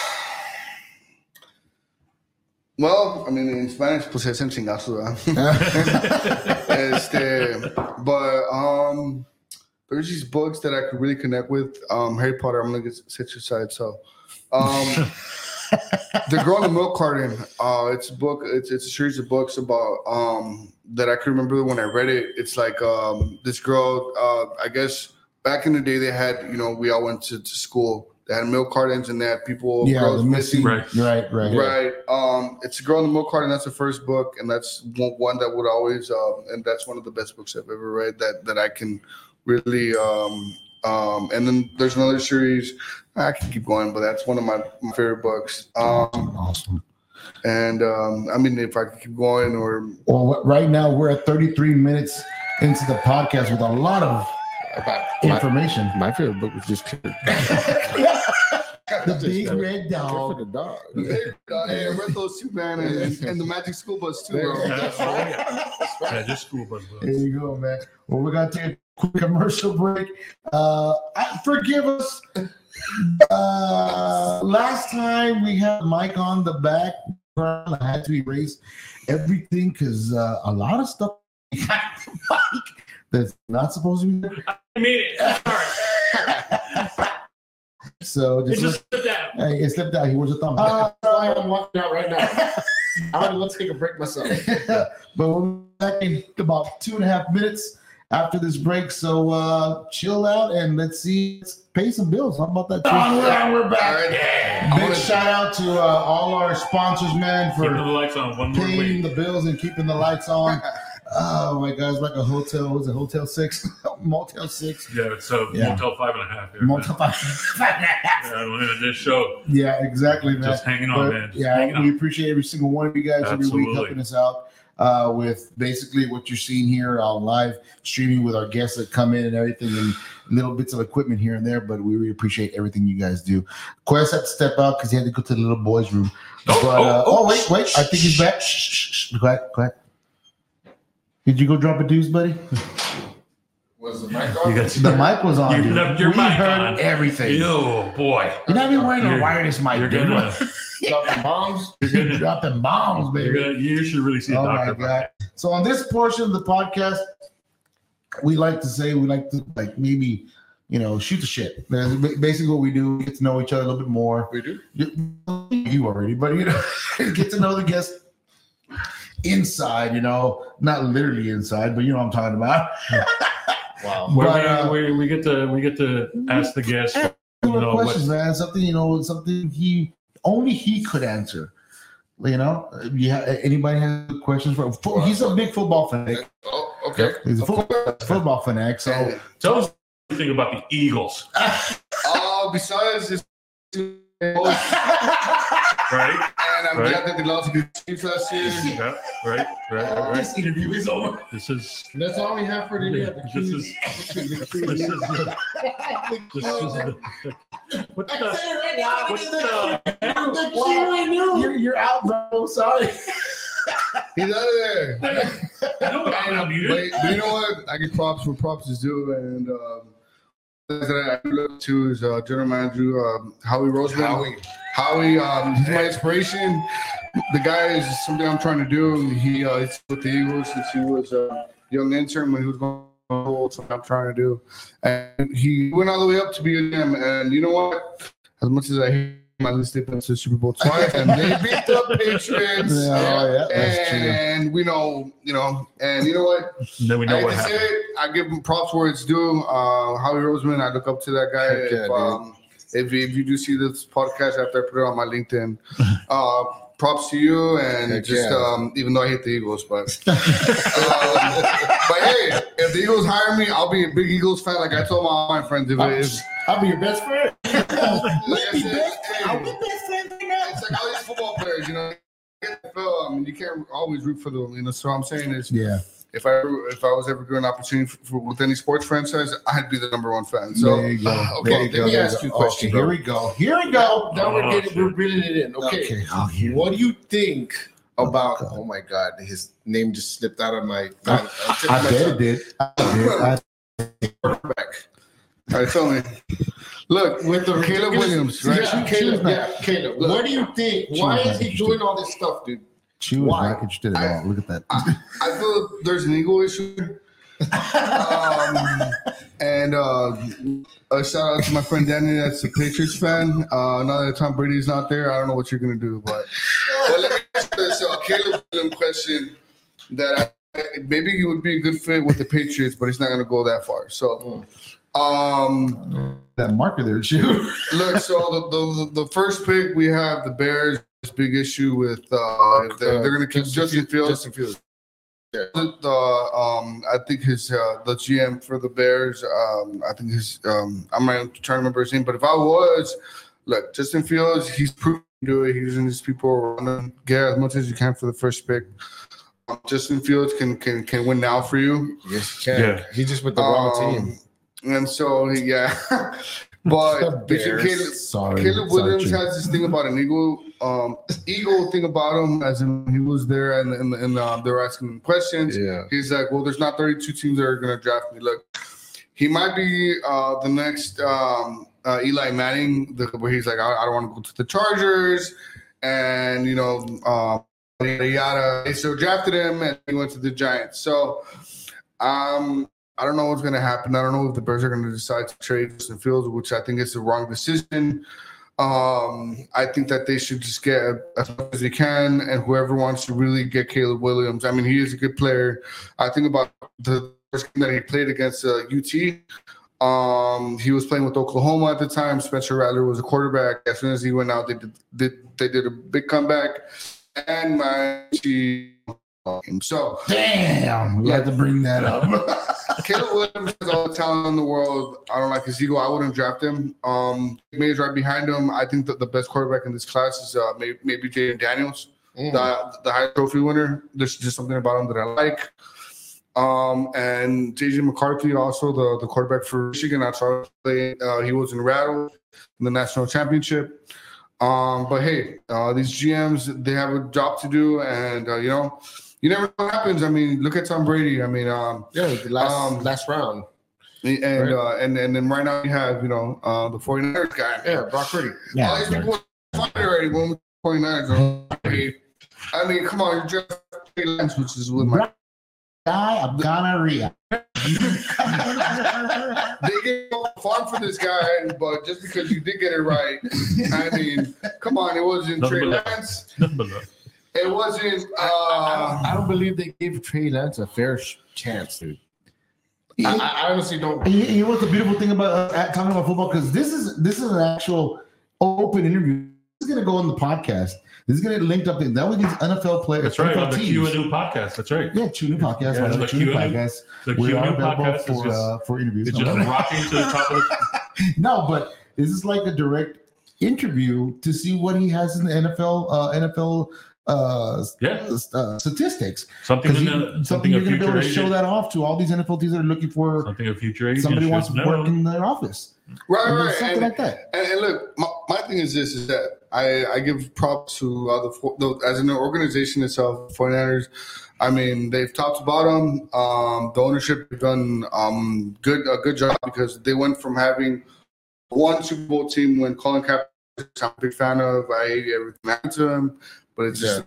well, I mean, in Spanish, pues es en chingazo, ¿verdad? este, but um, there's these books that I could really connect with. Um, Harry Potter, I'm gonna get set you aside. So, um, The Girl in the Milk Carton. Uh, it's a book. It's it's a series of books about um that I can remember when I read it. It's like um this girl. Uh, I guess back in the day they had, you know, we all went to, to school. They had milk cartons and they had people. Yeah, girls the missing. Right. Right, right. Right. Um, it's a Girl in the Milk Carton. That's the first book, and that's one, one that would always, uh, and that's one of the best books I've ever read. That that I can really. Um, um, and then there's another series. I can keep going, but that's one of my, my favorite books. Um, Awesome. and um, I mean, if I could keep going, or Well, what- right now we're at thirty-three minutes into the podcast with a lot of My, information. my favorite book was just Clear. The Big Red Care for Dog. the dog. uh, hey, I read those two, man, and, and, and the Magic School Bus too, bro. That's right. Yeah, just school bus books. There you go, man. Well, we're gonna take a quick commercial break. Uh, I- forgive us. Uh, last time we had Mike on the back, I had to erase everything because uh, a lot of stuff that's not supposed to be there. I mean, sorry. So It just, just slipped out. hey, it slipped out. He wants a thumb. Uh, I am walking out right now. I'm gonna take a break myself. But we'll be back in about two and a half minutes after this break. So uh, chill out and let's see, let's pay some bills. How about that? Oh, we're, we're back. All right. Big I wanna- shout out to uh, all our sponsors, man, Keeping the for lights on one more paying week. the bills and keeping the lights on. Oh my God, it's like a hotel. Was it Hotel Six? Motel Six? Yeah, it's uh, Yeah. Motel Five and a Half. Here, Motel Five. Yeah, we're in this show, Yeah, exactly, man. just hanging on, But, man. Just yeah, hanging we on. appreciate every single one of you guys every week Absolutely. helping us out uh, with basically what you're seeing here on live streaming with our guests that come in and everything, and little bits of equipment here and there. But we really appreciate everything you guys do. Quest had to step out because he had to go to the little boys' room. Oh, but oh, uh, oh, oh, wait, wait, I think he's back. Shh, shh, shh. Quiet, quiet. Did you go drop a deuce, buddy? Was the mic You on? got The mic was on. You dude. left your we mic heard on. everything. Oh boy. You're not even wearing a You're- wireless mic. You're dude. gonna, Dropping bombs? you're gonna, dropping bombs, you're baby. gonna, you should really see a Oh my doctor. god! So on this portion of the podcast, we like to say we like to like maybe you know shoot the shit. That's ba- basically what we do. Get to know each other a little bit more. We do. You, you already, but you know, get to know the guest inside. You know, not literally inside, but you know what I'm talking about. Wow. Where But, we, uh, we, we get to we get to ask the guest, you Little know, questions, what, man. Something you know, something he only he could answer. You know, yeah. Anybody has questions for? for he's a big football fanatic. Oh, okay. He's a Of football, course. football fanatic. So And, tell us anything about the Eagles, uh, besides this, and right? I'm Right. glad that they lost to the Chiefs last year. Yeah, right, right, right. this interview is over. This is That's all we have for today. this is this is this is the, what the what the You're, you're out, bro. Sorry. He's out of there. I know I'm But, muted. but you know what? I get props where props is due, and um, that I look to is uh, General Manager um, Howie Roseman. Howie. Howie, um, he's my inspiration. The guy is something I'm trying to do. He uh, he's with the Eagles since he was a young intern when he was going to something I'm trying to do, and he went all the way up to be a G M. And you know what? As much as I hate him, at least they went to the Super Bowl twice, and they beat the Patriots. Yeah, oh, yeah, that's true. and we know, you know, and you know what? Then we know I what hate to say happened. it, I give him props where it's due. Uh, Howie Roseman, I look up to that guy. Heck yeah, if, dude. um, if, you, if you do see this podcast after I put it on my LinkedIn, uh, props to you. And Heck just yeah. um, even though I hate the Eagles, but um, but hey, if the Eagles hire me, I'll be a big Eagles fan. Like I told my, my friends, if it is, I'll be your best friend. like I be said, best- I'll hey, be best friend right now. it's like all these football players, you know. Um, you can't always root for them, you know. So what I'm saying is, Yeah. if I if I was ever given an opportunity for, for, with any sports franchise, I'd be the number one fan. So there you go. uh, okay, There you let go. me There ask you you a go. question, Okay, bro. here we go. Here we go. Now we're Oh, getting shit. we're reeling it in. Okay. Okay. Oh, here. What do you think about? God. Oh my God, his name just slipped out of my. I- I bet it did. I did. I, quarterback. All right, tell me. Look, With the Caleb Williams, right? Yeah, Caleb. Yeah, Caleb. Look, what do you think? she Why was is not he interested. doing all this stuff, dude? she was Why? not interested at all. Look at that. I, I feel there's an ego issue. um, and uh, a shout out to my friend Danny, that's a Patriots fan. Uh, now that Tom Brady's not there, I don't know what you're gonna do, but, but let me ask you this uh, Caleb Williams question that I, maybe he would be a good fit with the Patriots, but he's not gonna go that far. So, um, That marker there, too. look, so the, the the first pick we have the Bears. This big issue with uh, they're, they're gonna keep Justin Fields. Justin Fields. The um, I think his uh, the G M for the Bears. Um, I think his um, I'm not trying to remember his name, but if I was, look, Justin Fields, he's proven to do it. He's using his people around him. Get as much as you can for the first pick. Um, Justin Fields can can can win now for you. Yes, he can. Yeah. He's just with the wrong Um, team. And so yeah, but between Bears. Caleb, Sorry. Caleb Sorry, Williams Chief. has this thing about an ego, um, ego thing about him, as in he was there and and, and uh, they were asking him questions. Yeah. He's like, well, there's not thirty-two teams that are going to draft me. Look, he might be uh, the next um, uh, Eli Manning, the, where he's like, I, I don't want to go to the Chargers, and you know, uh, yada yada. They still drafted him, and he went to the Giants. So, um. I don't know what's going to happen. I don't know if the Bears are going to decide to trade Justin Fields, which I think is the wrong decision. Um, I think that they should just get as much as they can, and whoever wants to really get Caleb Williams. I mean, he is a good player. I think about the first game that he played against uh, U T. Um, he was playing with Oklahoma at the time. Spencer Rattler was a quarterback. As soon as he went out, they did, did they did a big comeback, and my so Damn. We had to bring that up. Caleb Williams has all the talent in the world. I don't like his ego. I wouldn't draft him. Um, May's right behind him. I think that the best quarterback in this class is uh, maybe, maybe Jaden Daniels, Mm. the the high trophy winner. There's just something about him that I like. Um, and J J McCarthy, also the, the quarterback for Michigan. I saw him play. Uh, he was in Rattle in the national championship. Um, but hey, uh, these G Ms, they have a job to do, and uh, you know. you never know what happens. I mean, look at Tom Brady. I mean, um, Yeah, the last Um, last round. and Right. uh, and and then right now you have you know uh, the 49ers guy. Yeah, Brock Purdy. Yeah, All these right. people fired already when we 49ers. I mean, I mean, come on, you're just Trey Lance, which is with my. Guy of gonorrhea. They gave up a farm for this guy, but just because you did get it right, I mean, come on, it wasn't Nothing Trey but love. Lance. Nothing but love. It wasn't. I, Uh, don't, I don't believe they gave Trey Lance a fair sh- chance, dude. I, I honestly don't. You, you know what's the beautiful thing about uh, talking about football? Because this is this is an actual open interview. This is going to go on the podcast. This is going to get linked up. In, that was these N F L players. That's right. N F L On the teams. Q and U podcast. That's right. Yeah, Q and U podcast. Yeah, whatever, the Q and U Q and U podcast. The We Q are and U available podcast is for just, uh, for interviews. it's No, just rocking to the top of the. no, but this is like a direct interview to see what he has in the N F L uh, N F L uh, Yeah. uh, statistics. Something Because in the, something something you're a going to be future able to show agent. that off to all these N F L teams that are looking for Something a future agent somebody should wants to know. work in their office. right, And right. something And, like that. and, and look, my, my thing is this: is that I, I give props to uh, the, four- the as an organization itself, 49ers. I mean, they've top to bottom. Um, the ownership have done um, good a good job because they went from having one Super Bowl team when Colin Kaepernick, I'm a big fan of. I hate everything that happened to him, but it's just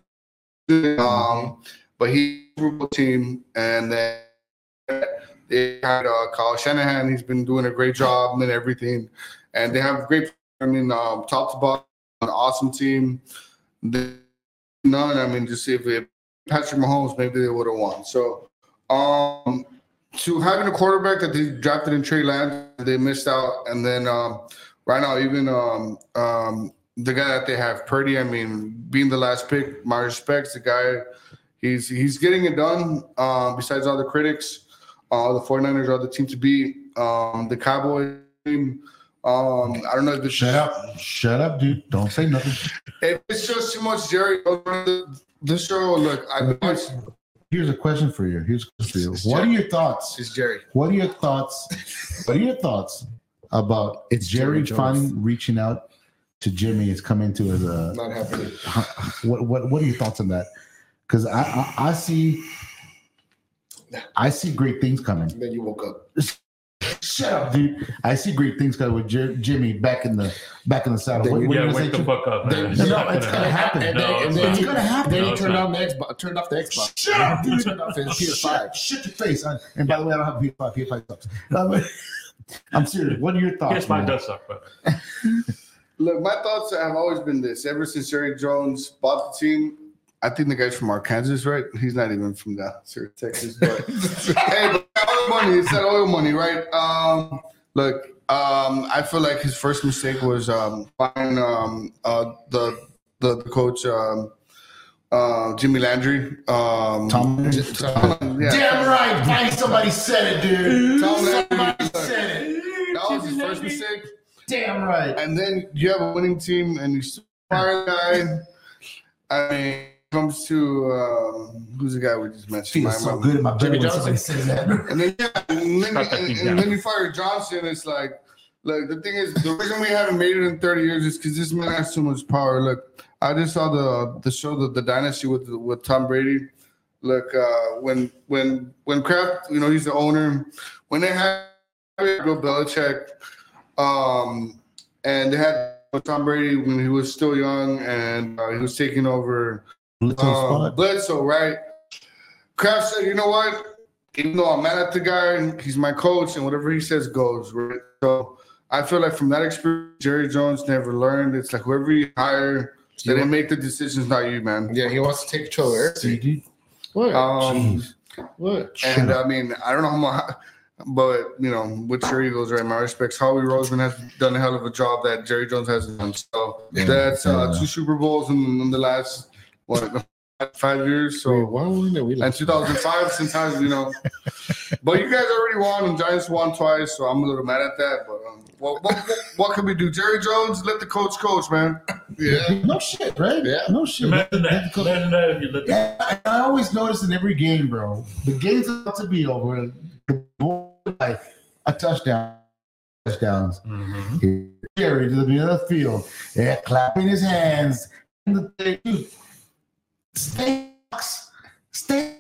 um, but he Super Bowl team, and then they had uh, Kyle Shanahan. He's been doing a great job and everything, and they have great. I mean, um, top to bottom, an awesome team. They, none. I mean, just if it Patrick Mahomes, maybe they would have won. So, um, to having a quarterback that they drafted in Trey Lance, they missed out, and then um, right now even um, um, the guy that they have, Purdy. I mean, being the last pick, my respects. The guy, he's he's getting it done. Um, besides all the critics, uh, the 49ers are the team to beat. Um, the Cowboys team. Um, I don't know if it's Shut up. Shut up, dude. Don't say nothing. If it's just too much Jerry this show, look, I watch. Here's a question for you. Here's a question for you. What are your thoughts? It's Jerry. What are your thoughts? What are your thoughts about It's Jerry Jerry Jones. finally reaching out to Jimmy? It's coming to as a Not happening. what? What? What are your thoughts on that? Because I, I I see I see great things coming. Then you woke up. Shut up, dude. I see great things coming with Jer- Jimmy back in the back in the saddle. Then What- you- what Yeah, you gonna wake say, the Jim? fuck up. Then- man. No, It's no, not it's gonna gonna happen. And No, then, and it's then, not. It's gonna happen. Then No, he it's turned not. on the Xbox. Turned off the Xbox. Shut up, He dude. turned off his P S Shut, five. shut your face. Uh, And by the way, I don't have a P S five. P S five sucks. Um, I'm serious. What are your thoughts? Yes, mine man? does suck, but Look, my thoughts have always been this. Ever since Jerry Jones bought the team, I think the guy's from Arkansas, right? He's not even from down here, Texas. But hey, but oil money, it's that oil money, right? Um, look, um, I feel like his first mistake was um, buying um, uh, the, the the coach um, uh, Jimmy Landry. Um, Tom. Tom- yeah. Damn right. Finally, somebody said it, dude. Tom Landry, Somebody look, said it. that was his first mistake. Damn right. And then you have a winning team and you still fire a guy. I mean, when it comes to um, who's the guy we just mentioned? Feels My- so my- good in my Jimmy belly when Johnson. somebody says that. And then, yeah, and then, Cut that and, thing and down. then you fire Johnson. It's like, look, the thing is, the reason we haven't made it in thirty years is because this man has too much power. Look, I just saw the the show, the, the Dynasty with with Tom Brady. Look, uh, when when when Kraft, you know, he's the owner. When they had Bill Belichick, um, and they had Tom Brady when he was still young, and uh, he was taking over Little um, spot. Bledsoe, right? Kraft said, you know what? Even though I'm mad at the guy, he's my coach, and whatever he says goes, right? So I feel like from that experience, Jerry Jones never learned. It's like whoever you hire, they didn't make the decisions, not you, man. Yeah, he wants to take control of See, everything. dude. What? Um, What? and I mean, I don't know how much, but you know, with your Eagles, right? My respects. Howie Roseman has done a hell of a job that Jerry Jones hasn't done. So Yeah. that's uh, Yeah. two Super Bowls in, in the last what five years. So. Why wouldn't we And like two thousand five, sometimes, you know. But you guys already won, and Giants won twice, so I'm a little mad at that. But um, what, what, what, what can we do? Jerry Jones, let the coach coach, man. Yeah. No shit, right? Yeah. No shit. imagine Let that. the coach- Imagine that if you let Yeah, I I always notice in every game, bro. The game's about to be over. The ball like a touchdown, touchdowns. Mhm. Jerry to the middle of the field, yeah, clapping his hands. And the thing, dude, stay, stay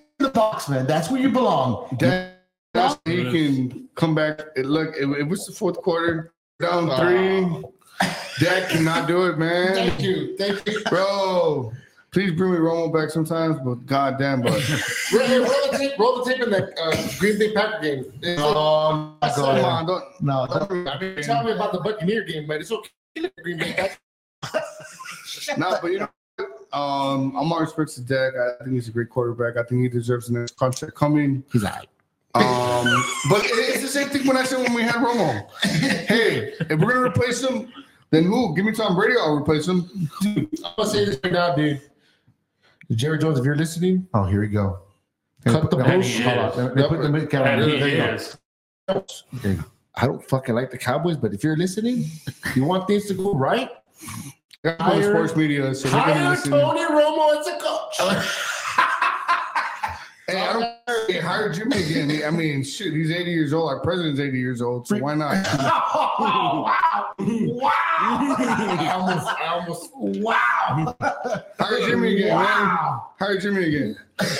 box, man. That's where you belong. That, that's when he can come back. It, look, it, it was the fourth quarter, down three. Dak cannot do it, man. Thank you, thank you, Bro. Please bring me Romo back sometimes, but goddamn, but roll, roll the tape, roll the tape in that uh, Green Bay Packer game. It's like, Oh, come God. on, don't. No, I mean, tell me about the Buccaneer game, but it's okay. Green Bay Packer. No, but you know, um, I'm all respect to Dak. I think he's a great quarterback. I think he deserves the next contract coming. he's all right. Um, but it- it's the same thing when I said when we had Romo. Hey, if we're gonna replace him, then who? Give me Tom Brady. I'll replace him. Dude, I'm gonna say this right now, dude. Jerry Jones, if you're listening, Oh, here we go. cut the Hold bullshit. on. Let me put the mid camera. And There he you go. is. There you go. I don't fucking like the Cowboys, but if you're listening, you want things to go right, That's on Hire- sports media, so they're gonna hire listen. Tony Romo as a coach. Hey, I don't hey, hire Jimmy again. He- I mean, shit, he's eighty years old. Our president's eighty years old, so why not? wow, wow, wow. I almost, I almost, wow. Hire Jimmy again, man. Hire Jimmy again.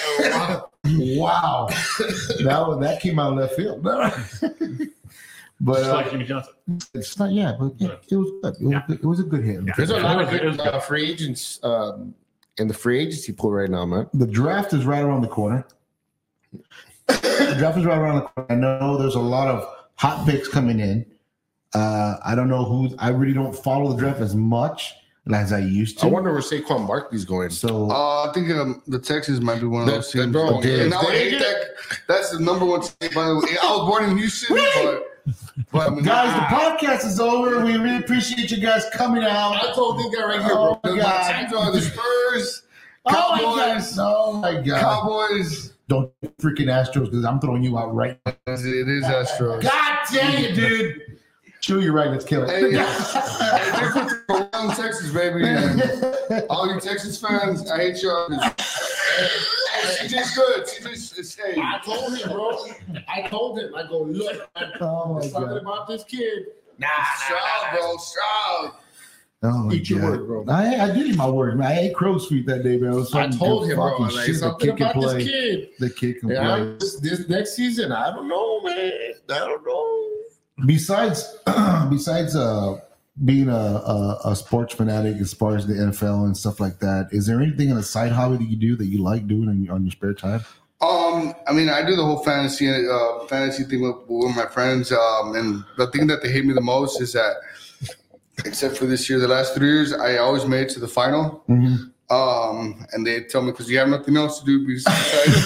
Wow. that was, that came out of left field. but Just uh, like Jimmy Johnson. it's not, yeah, but yeah, it was good. It was, Yeah. good. It was a good hit. There's a lot of It was good good. uh, free agents um, in the free agency pool right now, man. The draft is right around the corner. The draft is right around the corner. I know there's a lot of hot picks coming in. Uh, I don't know who. I really don't follow the draft as much as I used to. I wonder where Saquon Barkley's going. So Uh, I think um, the Texans might be one of The- those the teams. bro, Okay. And I would they hate get- that. That's the number one team, by the way. I was born in Houston, but, but I mean, guys, the podcast is over. We really appreciate you guys coming out. I told this guy right here, Oh bro. my my God. teams are the Spurs, Oh my Cowboys, god! Oh my god! Cowboys. Don't freaking Astros because I'm throwing you out right. It is Astros. God dang it, dude! Chew, you're right. Let's kill it. Hey, hey, different from around Texas, baby. And all you Texas fans, I hate y'all. Hey, C J's good. C J's is hey. I told him, bro. I told him. I go, look, man. Oh my There's something god! about this kid. Nah, Stroud, bro. Stroud. Oh my Eat your god! word, bro. I, I did eat my word, man. I ate crow's feet that day, man. It was I something told good him, bro. fucking Like, shit. The something kid can about play. this kid. The kid can Yeah, play. I'm- this, this next season, I don't know, man. I don't know. Besides, besides uh, being a, a, a sports fanatic as far as the N F L and stuff like that, is there anything in a side hobby that you do that you like doing on your, on your spare time? Um, I mean, I do the whole fantasy uh, fantasy thing with, with my friends. Um, and the thing that they hate me the most is that, except for this year, the last three years, I always made it to the final. Mm-hmm. Um, and they tell me because you have nothing else to do besides.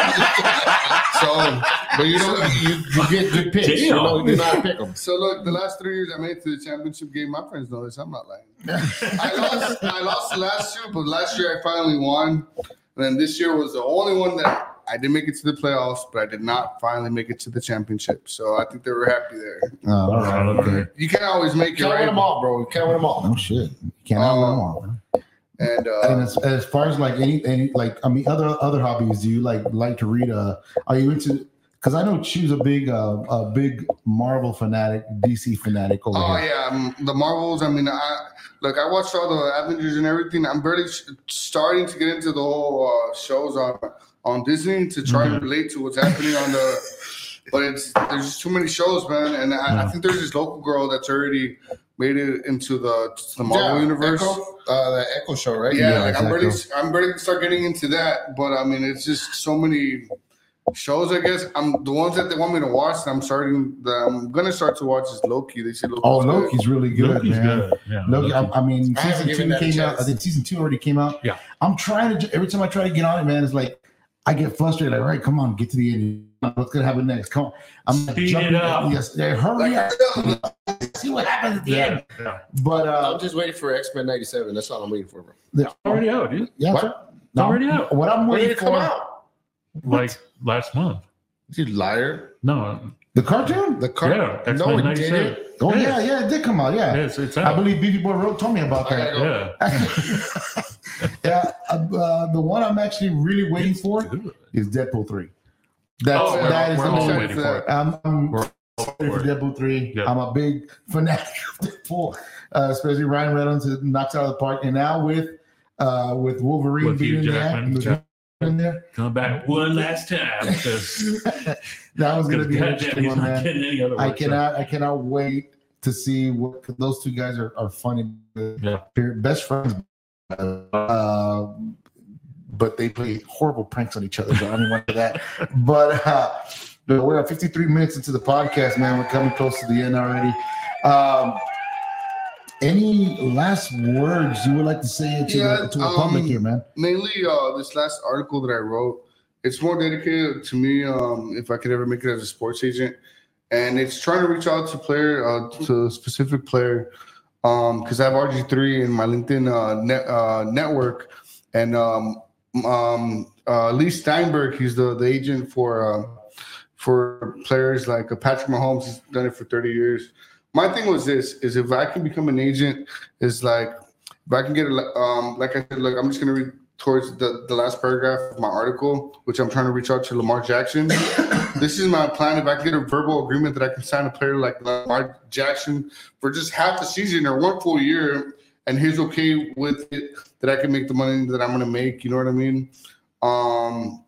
so, But you know, you, you get good picks. You Damn. know, you know how to pick them. so look, the last three years I made it to the championship game. My friends know this. I'm not lying. I lost. I lost the last two, but last year I finally won. And then this year was the only one that I didn't make it to the playoffs, but I did not finally make it to the championship. So I think they were happy there. Oh, all right, okay. You can't always make it Can't win right. them all, bro. You can't win them all. No shit. You can't have them all. man. And And uh, as, as far as like any, any like I mean other other hobbies, do you like like to read? Uh, are you into? Because I know she's a big uh, a big Marvel fanatic, D C fanatic over oh here. yeah, um, the Marvels. I mean, I look. I watched all the Avengers and everything. I'm barely sh- starting to get into the whole uh, shows on on Disney to try Mm-hmm. and relate to what's happening on the. But it's there's just too many shows, man. And I, I think there's this local girl that's already made it into the to the Marvel Yeah, universe. Echo, uh, the Echo show, right? Yeah, Yeah, like I'm ready. exactly. I'm ready to start getting into that. But I mean, it's just so many shows. I guess I'm the ones that they want me to watch. That I'm starting. That I'm gonna start to watch is Loki. They say Loki's Oh, good. Loki's really good, Loki's man. good. Yeah, Loki, I, Loki. I mean, I haven't season given two that a came out. chance. I think season two already came out. Yeah. I'm trying to every time I try to get on it, man. It's like I get frustrated. Like, all right, come on, get to the end. What's gonna happen next? Come on, I'm like, Speed jumping- it up. Yes, yeah, hurry up. See what happens at the Yeah, end. yeah. But I'm uh, just waiting for X Men ninety-seven. That's all I'm waiting for, bro. the, Already out, dude. yeah, What? so- It's already out. What I'm When did waiting it come for out? Like last month. You liar. No. the cartoon. The car. Yeah. X-Men no, it ninety-seven. didn't. Oh Yeah. yeah, yeah, it did come out. Yeah, Yes, it's I out. believe Beefy Boy wrote told me about I that. gotta Yeah. yeah, uh, uh, the one I'm actually really waiting for Good. is Deadpool three. That's Oh, yeah, that is we're the all one. waiting for it. I'm, I'm We're ready for Deadpool three. Yeah. I'm a big fanatic of Deadpool, uh, especially Ryan Reynolds who knocks out of the park. And now with uh, with Wolverine With Hugh being in Jackman, that, with yeah. in there. Come back one last time because That was going to be an goddamn, interesting he's one, not man. getting any other I work, so- cannot, I cannot wait to see what those two guys are, are funny. Yeah. They're best friends, uh, but they play horrible pranks on each other. So I don't want to that. But uh, we're at fifty-three minutes into the podcast, man. We're coming close to the end already. Um, any last words you would like to say to Yeah, the, to the public um, here, man? Mainly, uh, this last article that I wrote, it's more dedicated to me. Um, if I could ever make it as a sports agent, and it's trying to reach out to player, uh, to a specific player, um, because I have R G three in my LinkedIn uh, net, uh, network, and um, um, uh, Lee Steinberg, he's the the agent for uh, for players like uh, Patrick Mahomes. He's done it for thirty years. My thing was this: is if I can become an agent, is like if I can get a, um, like I said, like I'm just gonna read towards the, the last paragraph of my article, which I'm trying to reach out to Lamar Jackson. This is my plan. If I can get a verbal agreement that I can sign a player like Lamar Jackson for just half the season or one full year, and he's okay with it, that I can make the money that I'm gonna make. You know what I mean? Um,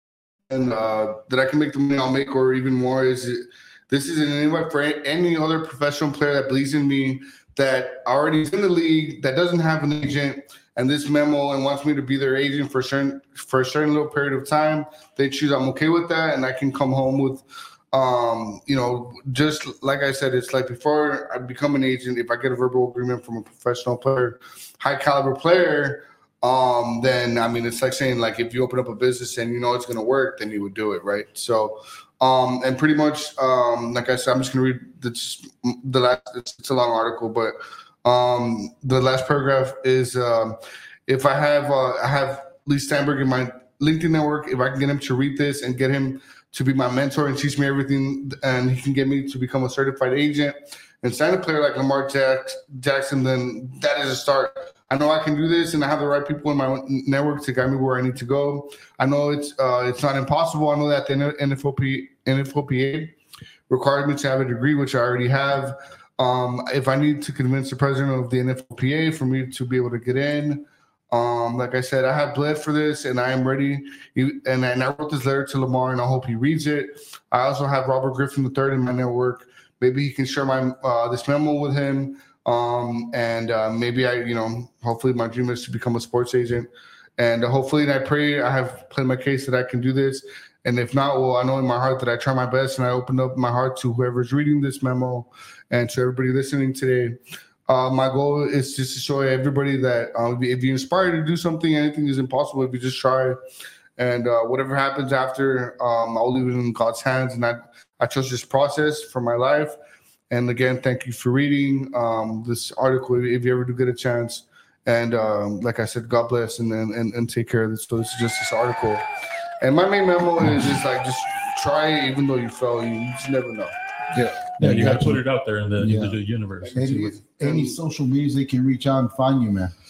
and uh, that I can make the money I'll make, or even more. Is it? This isn't anybody for any other professional player that believes in me, that already is in the league, that doesn't have an agent, and this memo and wants me to be their agent for a certain for a certain little period of time. They choose. I'm okay with that, and I can come home with, um, you know, just like I said, it's like before I become an agent, if I get a verbal agreement from a professional player, high caliber player, um, then I mean, it's like saying like if you open up a business and you know it's going to work, then you would do it, right? So. Um, and pretty much, um, like I said, I'm just going to read the, the last, it's, it's a long article, but um, the last paragraph is um, if I have, uh, I have Lee Steinberg in my LinkedIn network, if I can get him to read this and get him to be my mentor and teach me everything, and he can get me to become a certified agent and sign a player like Lamar Jack- Jackson, then that is a start. I know I can do this, and I have the right people in my network to guide me where I need to go. I know it's uh, it's not impossible. I know that the N F L P A requires me to have a degree, which I already have. Um, if I need to convince the president of the N F L P A for me to be able to get in, um, like I said, I have bled for this, and I am ready. And, and I wrote this letter to Lamar, and I hope he reads it. I also have Robert Griffin the third in my network. Maybe he can share my uh, this memo with him. Um, and uh, maybe I, you know, hopefully my dream is to become a sports agent. And uh, hopefully, and I pray I have played my case that I can do this. And if not, well, I know in my heart that I try my best, and I opened up my heart to whoever's reading this memo and to everybody listening today. Uh, my goal is just to show everybody that uh, if you're inspired to do something, anything is impossible if you just try. And uh, whatever happens after, um, I'll leave it in God's hands. And I, I trust this process for my life. And again, thank you for reading um, this article if you ever do get a chance. And um, like I said, God bless and, and and take care of this. So this is just this article. And my main memo is just like, just try it, even though you fail. You, you just never know. Yeah, Yeah, you got to gotcha. put it out there in the, Yeah. into the universe. Any, any social media can reach out and find you, man.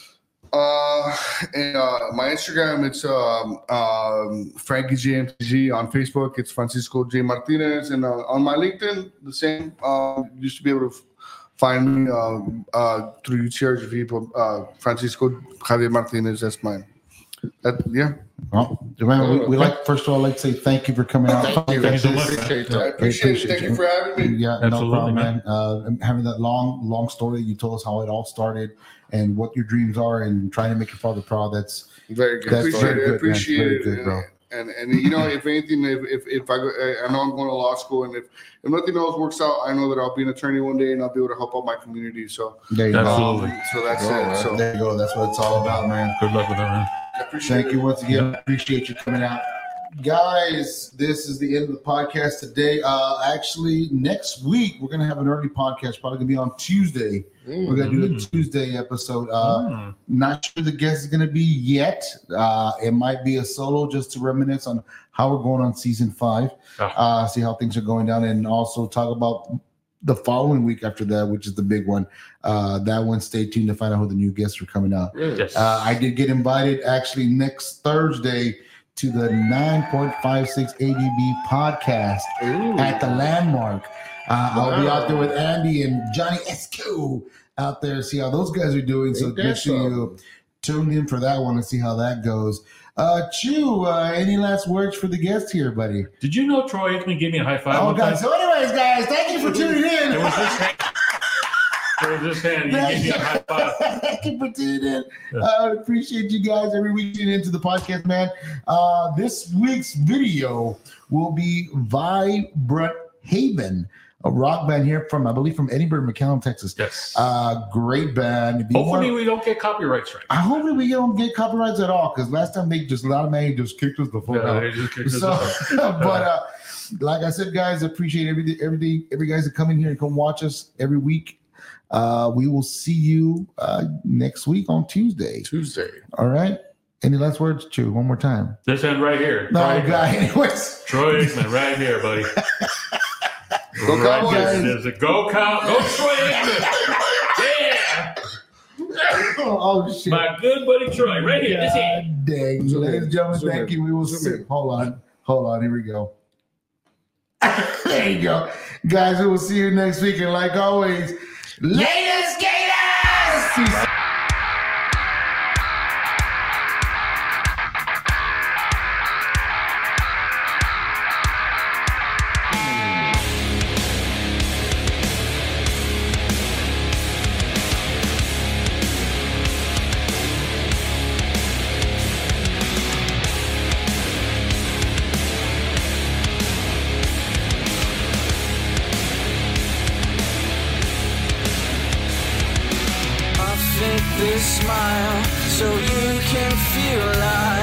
Uh, and uh, my Instagram, it's um, um, Frankie J M T G. On Facebook, it's Francisco J Martinez. And uh, on my LinkedIn, the same. Uh, you used to be able to f- find me uh, uh, through U T R G V, uh, Francisco Javier Martinez. That's mine. That, yeah. Well, man, we, we like, first of all, I'd like to say thank you for coming out. Thank you. Thank you so much. Appreciate I that. appreciate it. appreciate Thank you. you for having me. Yeah, no Absolutely, problem, man. man. Uh, and having that long, long story, you told us how it all started and what your dreams are, and trying to make your father proud. That's Very good. That's Appreciate very it. good, man. Appreciate Very it. good, bro. And and you know, if anything, if if, if I go, I know I'm going to law school, and if, if nothing else works out, I know that I'll be an attorney one day, and I'll be able to help out my community. So there you go. Absolutely. um, so that's Go, it. man. So There you go. That's what it's all about, man. Good luck with that, man. I appreciate Thank you it. once again. Appreciate you coming out. Guys, this is the end of the podcast today. Uh, actually, next week, we're going to have an early podcast, probably going to be on Tuesday. We're going to do a Tuesday episode. Uh, Mm. Not sure the guest is going to be yet. Uh, it might be a solo just to reminisce on how we're going on season five, Ah. uh, see how things are going down, and also talk about the following week after that, which is the big one. Uh, that one, stay tuned to find out who the new guests are coming out. Yes. Uh, I did get invited actually next Thursday to the nine point five six A D B podcast at the Landmark. Uh, I'll be out there with Andy and Johnny Esco out there, see how those guys are doing. So Ain't make that sure you tune in for that one and see how that goes. Uh, Chew, uh, any last words for the guest here, buddy? Did you know Troy Aikman gave me a high five? Oh, one God. time? So, anyways, guys, thank you for tuning in. It was this hand. It was this hand. He gave me a high five. Thank you for tuning in. I uh, appreciate you guys every week tuning into the podcast, man. Uh, this week's video will be Vibrant Haven, a rock band here from, I believe, from Edinburgh, McAllen, Texas. Yes. Uh, great band. If you Hopefully want- we don't get copyright strike. I hope that we don't get copyrights at all, because last time they just, a lot of man just kicked us the fuck Yeah, out. they just kicked us So, out. but uh, like I said, guys, appreciate every every day, every guys that come in here and come watch us every week. Uh, we will see you uh, next week on Tuesday. Tuesday. All right. Any last words, Chew? One more time. This hand right here. No, Troy Aikman. guy. Anyways, Troy Aikman, right here, buddy. Go right Cowboys. here. There's a go count. Go Troy Aikman. Yeah. oh shit. My good buddy Troy, right here. This hand. God dang. Zoom Ladies in. and gentlemen, Zoom thank in. you. We will Zoom see. in. Hold on. Hold on. Here we go. There you go. Guys, we will see you next week. And like always, later, skaters! Peace. This smile so you can feel alive.